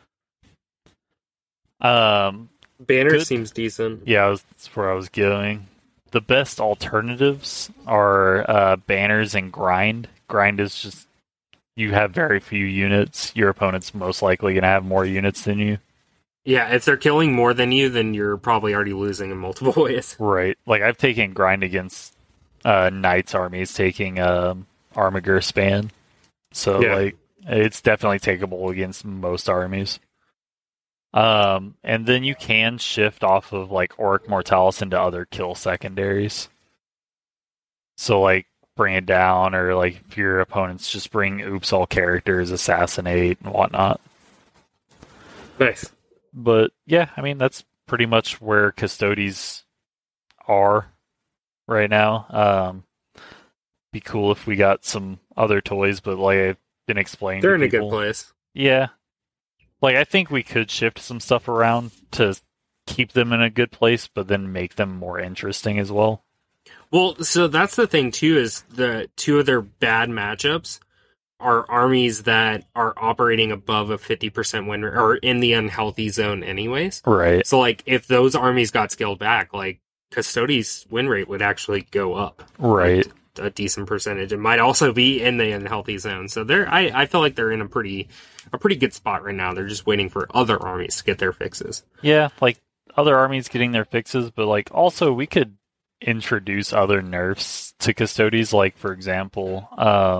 Banner good. seems decent. Yeah, that's where I was going. The best alternatives are banners and grind. Grind is just, you have very few units. Your opponent's most likely going to have more units than you. Yeah, if they're killing more than you, then you're probably already losing in multiple ways. Right. Like, I've taken grind against Knights armies taking Armiger span. So, like, it's definitely takeable against most armies. And then you can shift off of, like, Auric Mortalis into other kill secondaries. So, like, bring it down, or, like, if your opponents just bring oops all characters, assassinate, and whatnot. Nice. But, yeah, I mean, that's pretty much where Custodes are right now. Be cool if we got some other toys, but like I've been explaining, they're to in people, a good place. Yeah, like I think we could shift some stuff around to keep them in a good place, but then make them more interesting as well. Well, so that's the thing too, is the two of their bad matchups are armies that are operating above a 50% win rate, or in the unhealthy zone anyways. Right. So like if those armies got scaled back, like Custodes' win rate would actually go up. Right. Like, a decent percentage. It might also be in the unhealthy zone. So I feel like they're in a pretty good spot right now. They're just waiting for other armies to get their fixes. Yeah, like other armies getting their fixes, but like also we could introduce other nerfs to Custodes, like for example,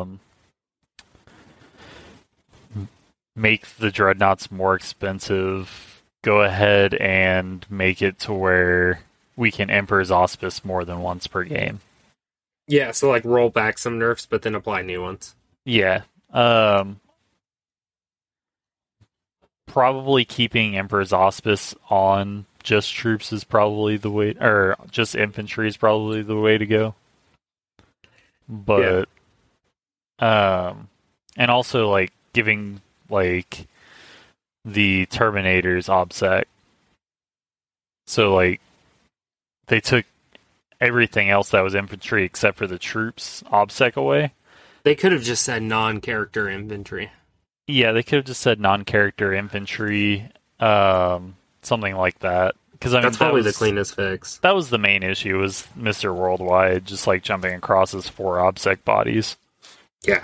make the Dreadnoughts more expensive. Go ahead and make it to where we can Emperor's Auspice more than once per game. Yeah, so like roll back some nerfs, but then apply new ones. Yeah. Probably keeping Emperor's Auspice on just troops is probably the way, or just infantry is probably the way to go. But, and also like giving like the Terminators OBSEC. So like they took everything else that was infantry except for the troops OBSEC away. They could have just said non-character infantry. Yeah, they could have just said non-character infantry, something like that. Because I mean, that's probably the cleanest fix. That was the main issue, was Mr. Worldwide just like jumping across his 4 OBSEC bodies. Yeah.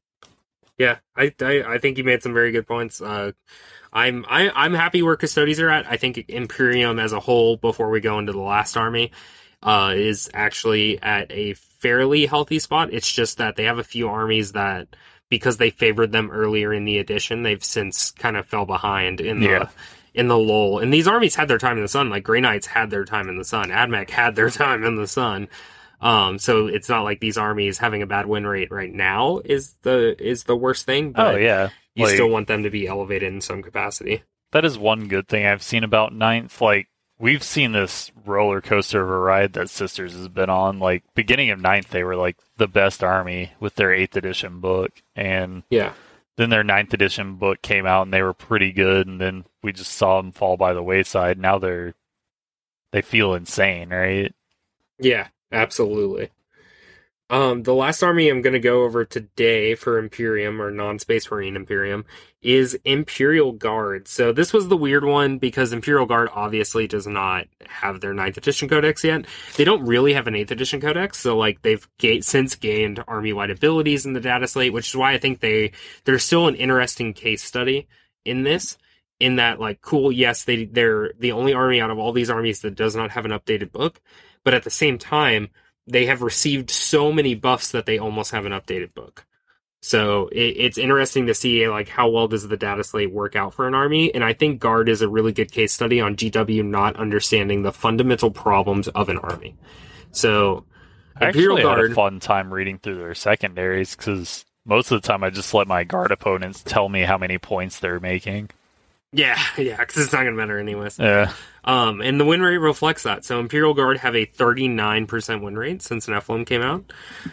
I think you made some very good points. I'm happy where Custodes are at. I think Imperium as a whole, before we go into the last army, is actually at a fairly healthy spot. It's just that they have a few armies that, because they favored them earlier in the edition, they've since kind of fell behind in the lull. And these armies had their time in the sun. Like Grey Knights had their time in the sun. AdMech had their time in the sun. So it's not like these armies having a bad win rate right now is the worst thing. But you still want them to be elevated in some capacity. That is one good thing I've seen about Ninth. Like, we've seen this roller coaster of a ride that Sisters has been on. Like, beginning of Ninth, they were like the best army with their 8th edition book. And then their 9th edition book came out and they were pretty good. And then we just saw them fall by the wayside. Now they feel insane, right? Yeah, absolutely. The last army I'm going to go over today for Imperium, or non-Space Marine Imperium, is Imperial Guard. So this was the weird one because Imperial Guard obviously does not have their 9th edition codex yet. They don't really have an 8th edition codex, so like they've since gained army-wide abilities in the data slate, which is why I think they're still an interesting case study in this. In that, like, cool, yes, they're the only army out of all these armies that does not have an updated book, but at the same time, they have received so many buffs that they almost have an updated book. So it's interesting to see like how well does the data slate work out for an army, and I think Guard is a really good case study on GW not understanding the fundamental problems of an army. So Imperial Guard, had a fun time reading through their secondaries because most of the time I just let my Guard opponents tell me how many points they're making. Yeah, because it's not going to matter anyways. Yeah. And the win rate reflects that. So Imperial Guard have a 39% win rate since Nephilim came out.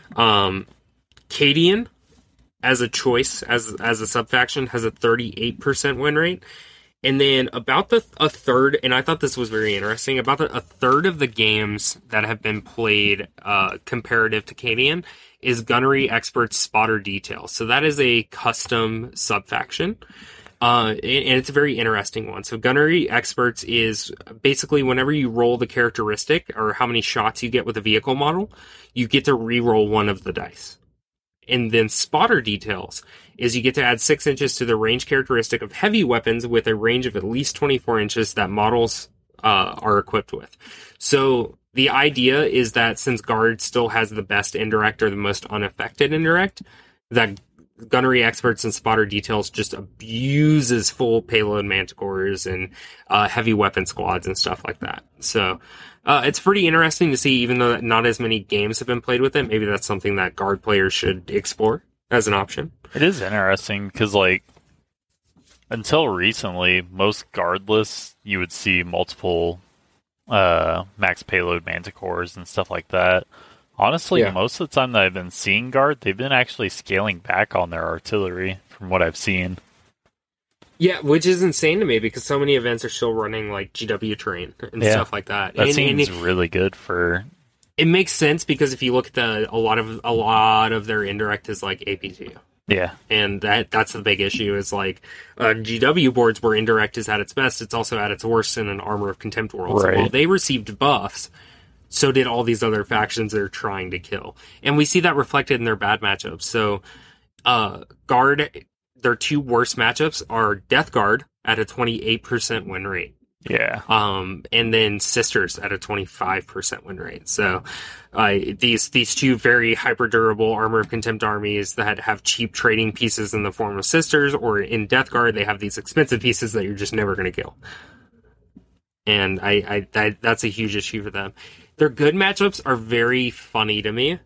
Cadian, as a choice, as a sub-faction, has a 38% win rate. And then about a third, and I thought this was very interesting, about a third of the games that have been played comparative to Cadian is Gunnery Experts Spotter Detail. So that is a custom subfaction. And it's a very interesting one. So Gunnery Experts is basically whenever you roll the characteristic or how many shots you get with a vehicle model, you get to re-roll one of the dice. And then Spotter Details is you get to add 6 inches to the range characteristic of heavy weapons with a range of at least 24 inches that models are equipped with. So the idea is that since Guard still has the best indirect or the most unaffected indirect, that Gunnery Experts and Spotter Details just abuses full payload manticores and heavy weapon squads and stuff like that. So it's pretty interesting to see, even though not as many games have been played with it. Maybe that's something that Guard players should explore as an option. It is interesting because, like, until recently, most Guard lists, you would see multiple max payload manticores and stuff like that. Honestly, most of the time that I've been seeing Guard, they've been actually scaling back on their artillery from what I've seen. Yeah, which is insane to me because so many events are still running like GW terrain and stuff like that. That seems really good for. It makes sense because if you look at a lot of their indirect is like APT. Yeah, and that's the big issue is like GW boards where indirect is at its best, it's also at its worst in an Armor of Contempt world. Right. So while they received buffs, so did all these other factions they're trying to kill. And we see that reflected in their bad matchups. So, Guard, their two worst matchups are Death Guard at a 28% win rate. Yeah. And then Sisters at a 25% win rate. So, these two very hyper durable Armor of Contempt armies that have cheap trading pieces in the form of Sisters, or in Death Guard, they have these expensive pieces that you're just never going to kill. And that's a huge issue for them. Their good matchups are very funny to me.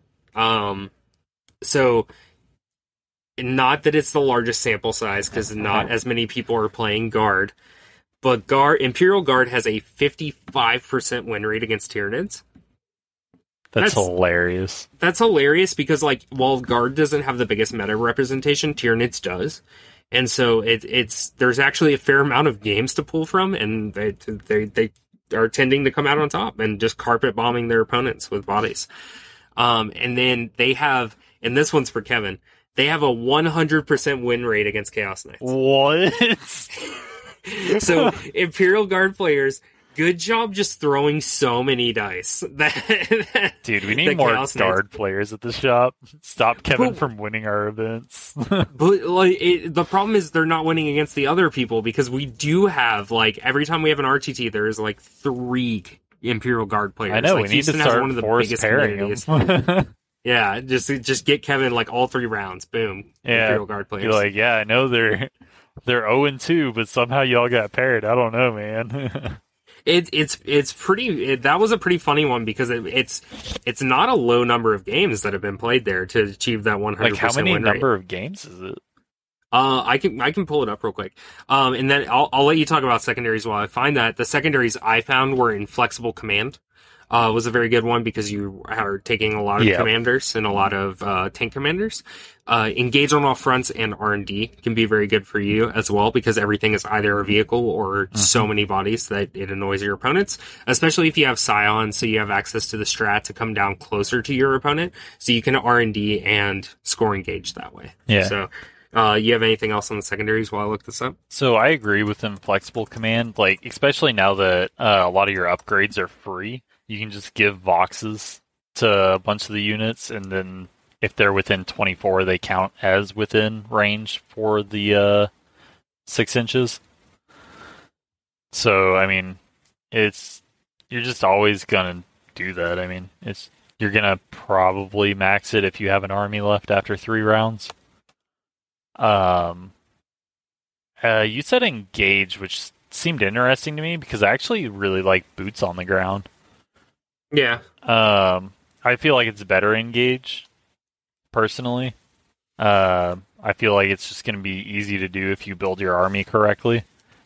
So, not that it's the largest sample size, because not as many people are playing Guard, but Imperial Guard has a 55% win rate against Tyranids. That's hilarious. That's hilarious because, like, while Guard doesn't have the biggest meta representation, Tyranids does. And so there's actually a fair amount of games to pull from, and they are tending to come out on top and just carpet bombing their opponents with bodies. And then they have, and this one's for Kevin, they have a 100% win rate against Chaos Knights. What? So Imperial Guard players, good job just throwing so many dice. Dude, we need more Guard players at the shop. Stop Kevin from winning our events. But like, the problem is they're not winning against the other people, because we do have, like, every time we have an RTT, there's like 3 Imperial Guard players. I know, like, we need Houston to start has one of the biggest communities. Yeah, just get Kevin like all 3 rounds. Boom. Yeah, Imperial Guard players. You're like, yeah, I know they're 0-2, but somehow y'all got paired. I don't know, man. It's pretty. That was a pretty funny one because it's not a low number of games that have been played there to achieve that 100% win rate. Like, how many number of games is it? I can pull it up real quick. And then I'll let you talk about secondaries while I find that. The secondaries I found were Inflexible Command. Was a very good one because you are taking a lot of commanders and a lot of tank commanders. Engage on all fronts and R&D can be very good for you as well, because everything is either a vehicle or so many bodies that it annoys your opponents, especially if you have Scion, so you have access to the strat to come down closer to your opponent, so you can R&D and score engage that way. Yeah. So you have anything else on the secondaries while I look this up? So I agree with Inflexible Command, like, especially now that a lot of your upgrades are free. You can just give Voxes to a bunch of the units, and then if they're within 24, they count as within range for the 6 inches. So, I mean, you're just always going to do that. I mean, you're going to probably max it if you have an army left after 3 rounds. You said Engage, which seemed interesting to me because I actually really like Boots on the Ground. Yeah. I feel like it's better Engage, personally. I feel like it's just going to be easy to do if you build your army correctly.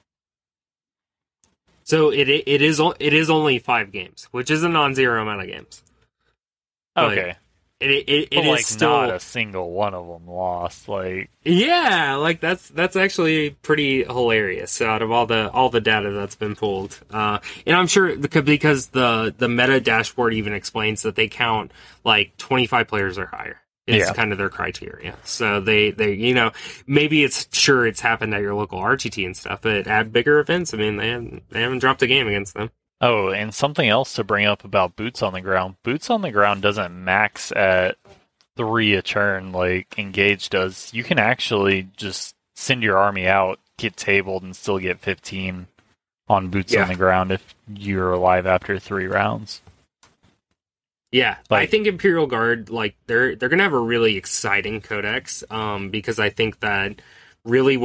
So it is only 5 games, which is a non-zero amount of games. Okay. It like is still not a single one of them lost. Like yeah, like that's actually pretty hilarious out of all the data that's been pulled. And I'm sure because the meta dashboard even explains that they count like 25 players or higher. It's kind of their criteria. So they maybe it's happened at your local RTT and stuff, but at bigger events, I mean they haven't dropped a game against them. Oh, and something else to bring up about boots on the ground. Boots on the ground doesn't max at 3 a turn like Engage does. You can actually just send your army out, get tabled, and still get 15 on boots on the ground if you're alive after 3 rounds. Yeah, I think Imperial Guard, like they're gonna have a really exciting codex, because I think that really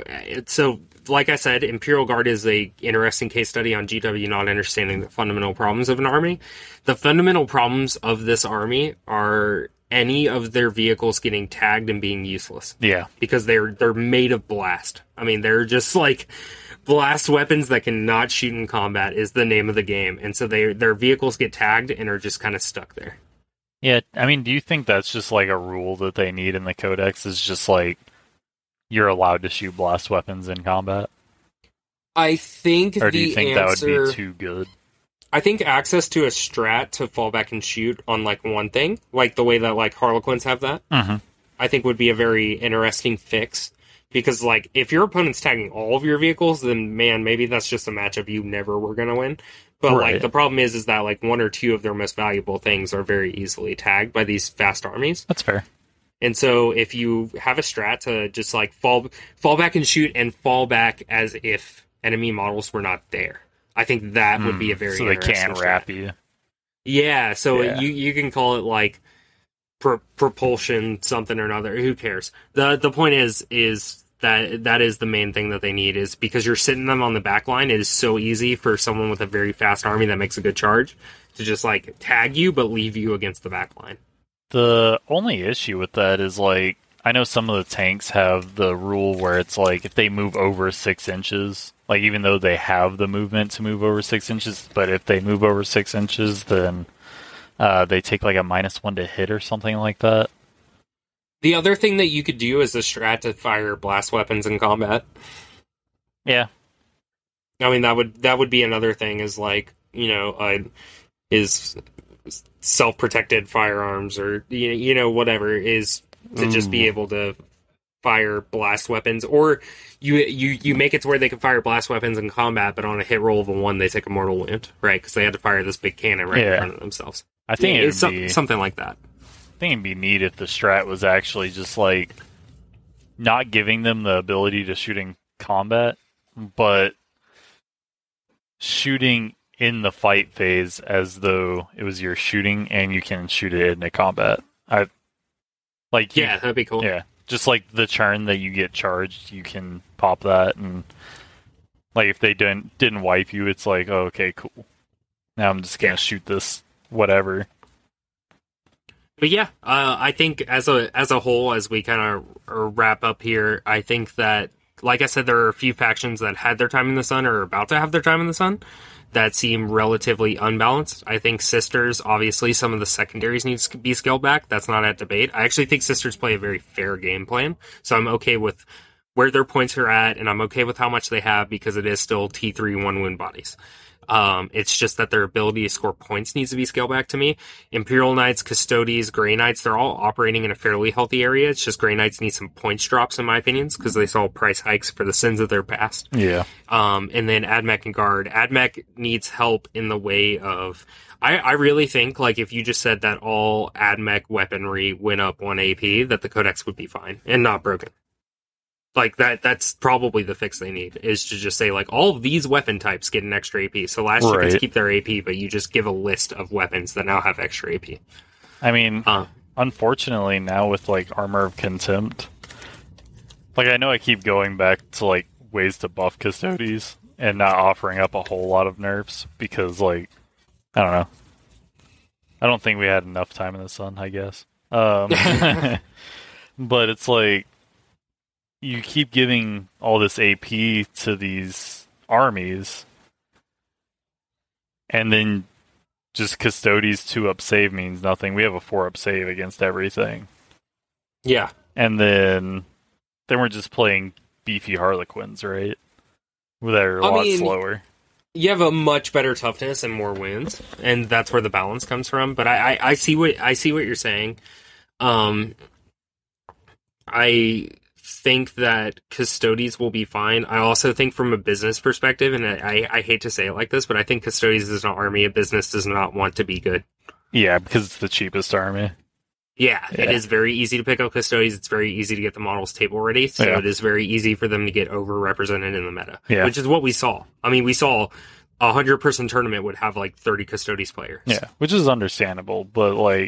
like I said, Imperial Guard is a interesting case study on GW not understanding the fundamental problems of an army. The fundamental problems of this army are any of their vehicles getting tagged and being useless. Yeah, because they're made of blast. I mean, they're just like blast weapons that cannot shoot in combat is the name of the game, and so their vehicles get tagged and are just kind of stuck there. Yeah, I mean, do you think that's just like a rule that they need in the codex? Is just like you're allowed to shoot blast weapons in combat? I think, or do you think that would be too good? I think access to a strat to fall back and shoot on like one thing, like the way that like Harlequins have that, I think would be a very interesting fix. Because, like, if your opponent's tagging all of your vehicles, then, man, maybe that's just a matchup you never were going to win. But, like, the problem is that, like, 1 or 2 of their most valuable things are very easily tagged by these fast armies. That's fair. And so if you have a strat to just, like, fall back and shoot and fall back as if enemy models were not there, I think that would be a very interesting So they can't wrap you. Yeah, so you can call it, like, propulsion something or another. Who cares? The point is that is the main thing that they need, is because you're sitting them on the back line. It is so easy for someone with a very fast army that makes a good charge to just like tag you but leave you against the back line. The only issue with that is like I know some of the tanks have the rule where it's like if they move over 6 inches, like even though they have the movement to move over 6 inches, but if they move over 6 inches, then they take like a -1 to hit or something like that. The other thing that you could do is a strat to fire blast weapons in combat. Yeah. I mean, that would be another thing, is like, is self-protected firearms or, whatever, is to just be able to fire blast weapons. Or you make it to where they can fire blast weapons in combat, but on a hit roll of a 1, they take a mortal wound, right? Because they had to fire this big cannon in front of themselves. I think it's something like that. I think it'd be neat if the strat was actually just like not giving them the ability to shoot in combat, but shooting in the fight phase as though it was your shooting and you can shoot it into combat. That'd be cool. Yeah, just like the turn that you get charged, you can pop that, and like if they didn't wipe you, it's like, oh, okay, cool. Now I'm just gonna shoot this whatever. But yeah, I think as a whole, as we kind of wrap up here, I think that, like I said, there are a few factions that had their time in the sun or are about to have their time in the sun that seem relatively unbalanced. I think Sisters, obviously, some of the secondaries need to be scaled back. That's not at debate. I actually think Sisters play a very fair game plan, so I'm okay with where their points are at, and I'm okay with how much they have because it is still T3 1-win bodies. It's just that their ability to score points needs to be scaled back to me. Imperial Knights, Custodes, Grey Knights, they're all operating in a fairly healthy area. It's just Grey Knights need some points drops, in my opinion, because they saw price hikes for the sins of their past. Yeah. And then AdMech and Guard. AdMech needs help in the way of... I really think, like, if you just said that all AdMech weaponry went up 1 AP, that the Codex would be fine and not broken. Like, that's probably the fix they need, is to just say, like, all of these weapon types get an extra AP. So last shipments keep their AP, but you just give a list of weapons that now have extra AP. I mean, unfortunately, now with, like, Armor of Contempt, like, I know I keep going back to, like, ways to buff Custodes and not offering up a whole lot of nerfs because, like, I don't know. I don't think we had enough time in the sun, I guess. But it's like, you keep giving all this AP to these armies, and then just Custodes 2-up save means nothing. We have a 4-up save against everything. Yeah. And then we're just playing beefy Harlequins, right? They're a lot slower. You have a much better toughness and more wins, and that's where the balance comes from. But I see what you're saying. I think that Custodes will be fine. I also think from a business perspective, and I hate to say it like this, but I think Custodes is an army a business does not want to be good. Yeah, because it's the cheapest army. Yeah, it is very easy to pick up Custodes. It's very easy to get the models table ready, so it is very easy for them to get overrepresented in the meta, which is what we saw. I mean, we saw a 100-person tournament would have like 30 Custodes players. Yeah, which is understandable, but like,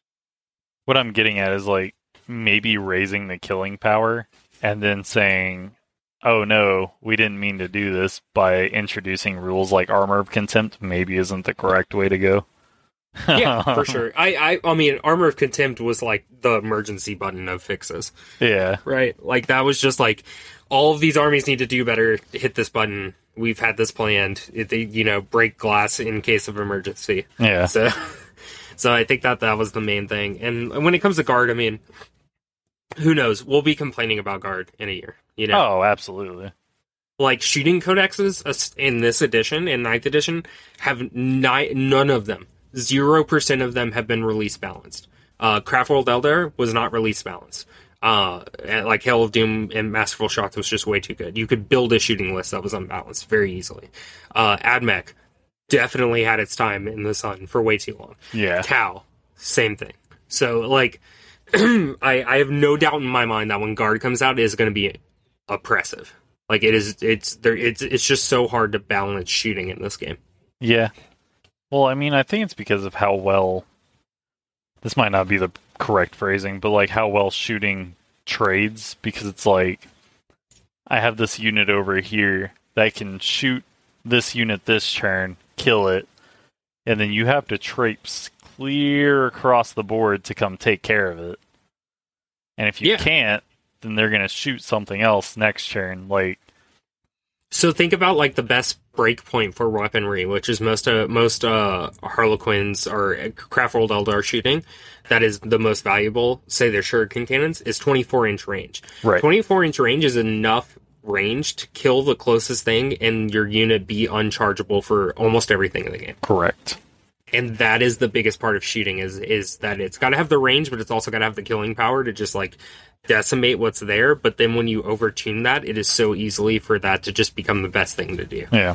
what I'm getting at is like, maybe raising the killing power and then saying, oh no, we didn't mean to do this by introducing rules like Armor of Contempt maybe isn't the correct way to go. Yeah, for sure. I mean, Armor of Contempt was like the emergency button of fixes. Yeah. Right? Like, that was just like, all of these armies need to do better, hit this button. We've had this planned. Break glass in case of emergency. Yeah. So I think that was the main thing. And when it comes to Guard, I mean, who knows? We'll be complaining about Guard in a year, Oh, absolutely. Like, shooting codexes in this edition, in 9th edition, have none of them. 0% of them have been release balanced. Craftworld Eldar was not release balanced. Like Hail of Doom and Masterful Shots was just way too good. You could build a shooting list that was unbalanced very easily. AdMech definitely had its time in the sun for way too long. Yeah. Tau, same thing. So, like, I have no doubt in my mind that when Guard comes out, it is going to be oppressive. Like, it's just so hard to balance shooting in this game. Yeah. Well, I mean, I think it's because of how well, this might not be the correct phrasing, but like how well shooting trades, because it's like, I have this unit over here that can shoot this unit this turn, kill it, and then you have to traipse clear across the board to come take care of it. And if you can't, then they're going to shoot something else next turn. Like, so think about like the best break point for weaponry, which is most Harlequins or Craftworld Eldar shooting. That is the most valuable. Say their shuriken cannons is 24-inch range. Right. 24-inch range is enough range to kill the closest thing and your unit be unchargeable for almost everything in the game. Correct. And that is the biggest part of shooting is that it's got to have the range, but it's also got to have the killing power to just like decimate what's there. But then when you overtune that, it is so easily for that to just become the best thing to do. Yeah.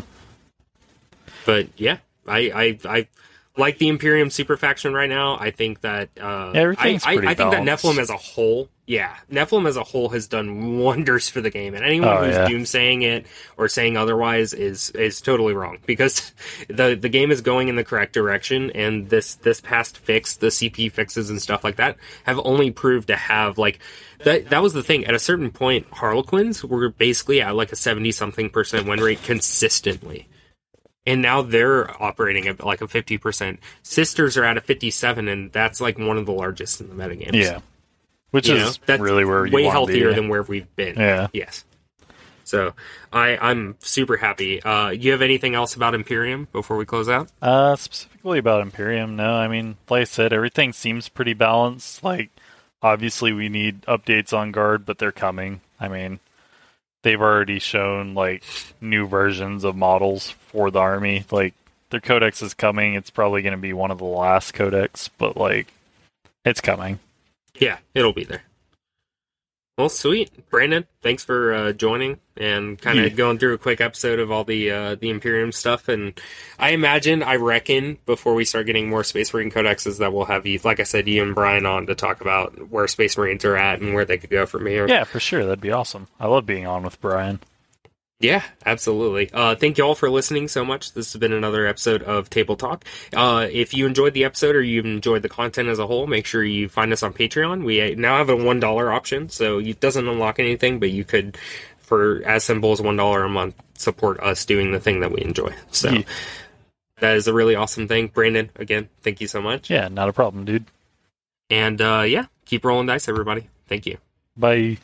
But yeah, I like the Imperium super faction right now. I think that everything's pretty I think that balanced. Nephilim as a whole, Nephilim as a whole has done wonders for the game, and anyone who's doomsaying it or saying otherwise is totally wrong, because the game is going in the correct direction, and this past fix, the CP fixes and stuff like that, have only proved to have like that was the thing. At a certain point, Harlequins were basically at like a 70-something% win rate consistently. And now they're operating at like a 50%. Sisters are at a 57%, and that's like one of the largest in the metagames. Yeah. Which is that's really where you way want healthier to be. than where we've been. Yeah. Yes. So I'm super happy. You have anything else about Imperium before we close out? Specifically about Imperium, no. I mean, like I said, everything seems pretty balanced. Like, obviously we need updates on Guard, but they're coming. I mean, they've already shown like new versions of models for the army. Like, their codex is coming. It's probably going to be one of the last codex, but like, it's coming. Yeah, it'll be there. Well, sweet. Brandon, thanks for joining and kind of going through a quick episode of all the Imperium stuff. And I reckon, before we start getting more Space Marine codexes, that we'll have you, like I said, you and Brian on to talk about where Space Marines are at and where they could go from here. Yeah, for sure. That'd be awesome. I love being on with Brian. Yeah, absolutely. Thank you all for listening so much. This has been another episode of Table Talk. If you enjoyed the episode or you enjoyed the content as a whole, make sure you find us on Patreon. We now have a $1 option, so it doesn't unlock anything, but you could, for as simple as $1 a month, support us doing the thing that we enjoy. So that is a really awesome thing. Brandon, again, thank you so much. Yeah, not a problem, dude. And keep rolling dice, everybody. Thank you. Bye.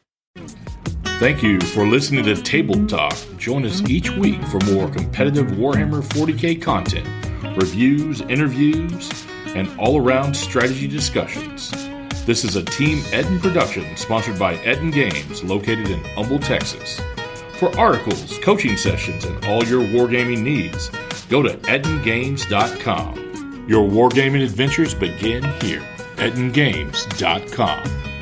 Thank you for listening to Table Talk. Join us each week for more competitive Warhammer 40k content reviews, interviews, and all-around strategy discussions. This is a Team Edden production sponsored by Edden Games, located in Humble, Texas. For articles, coaching sessions, and all your wargaming needs, go to EddenGames.com. Your wargaming adventures begin here. EddenGames.com.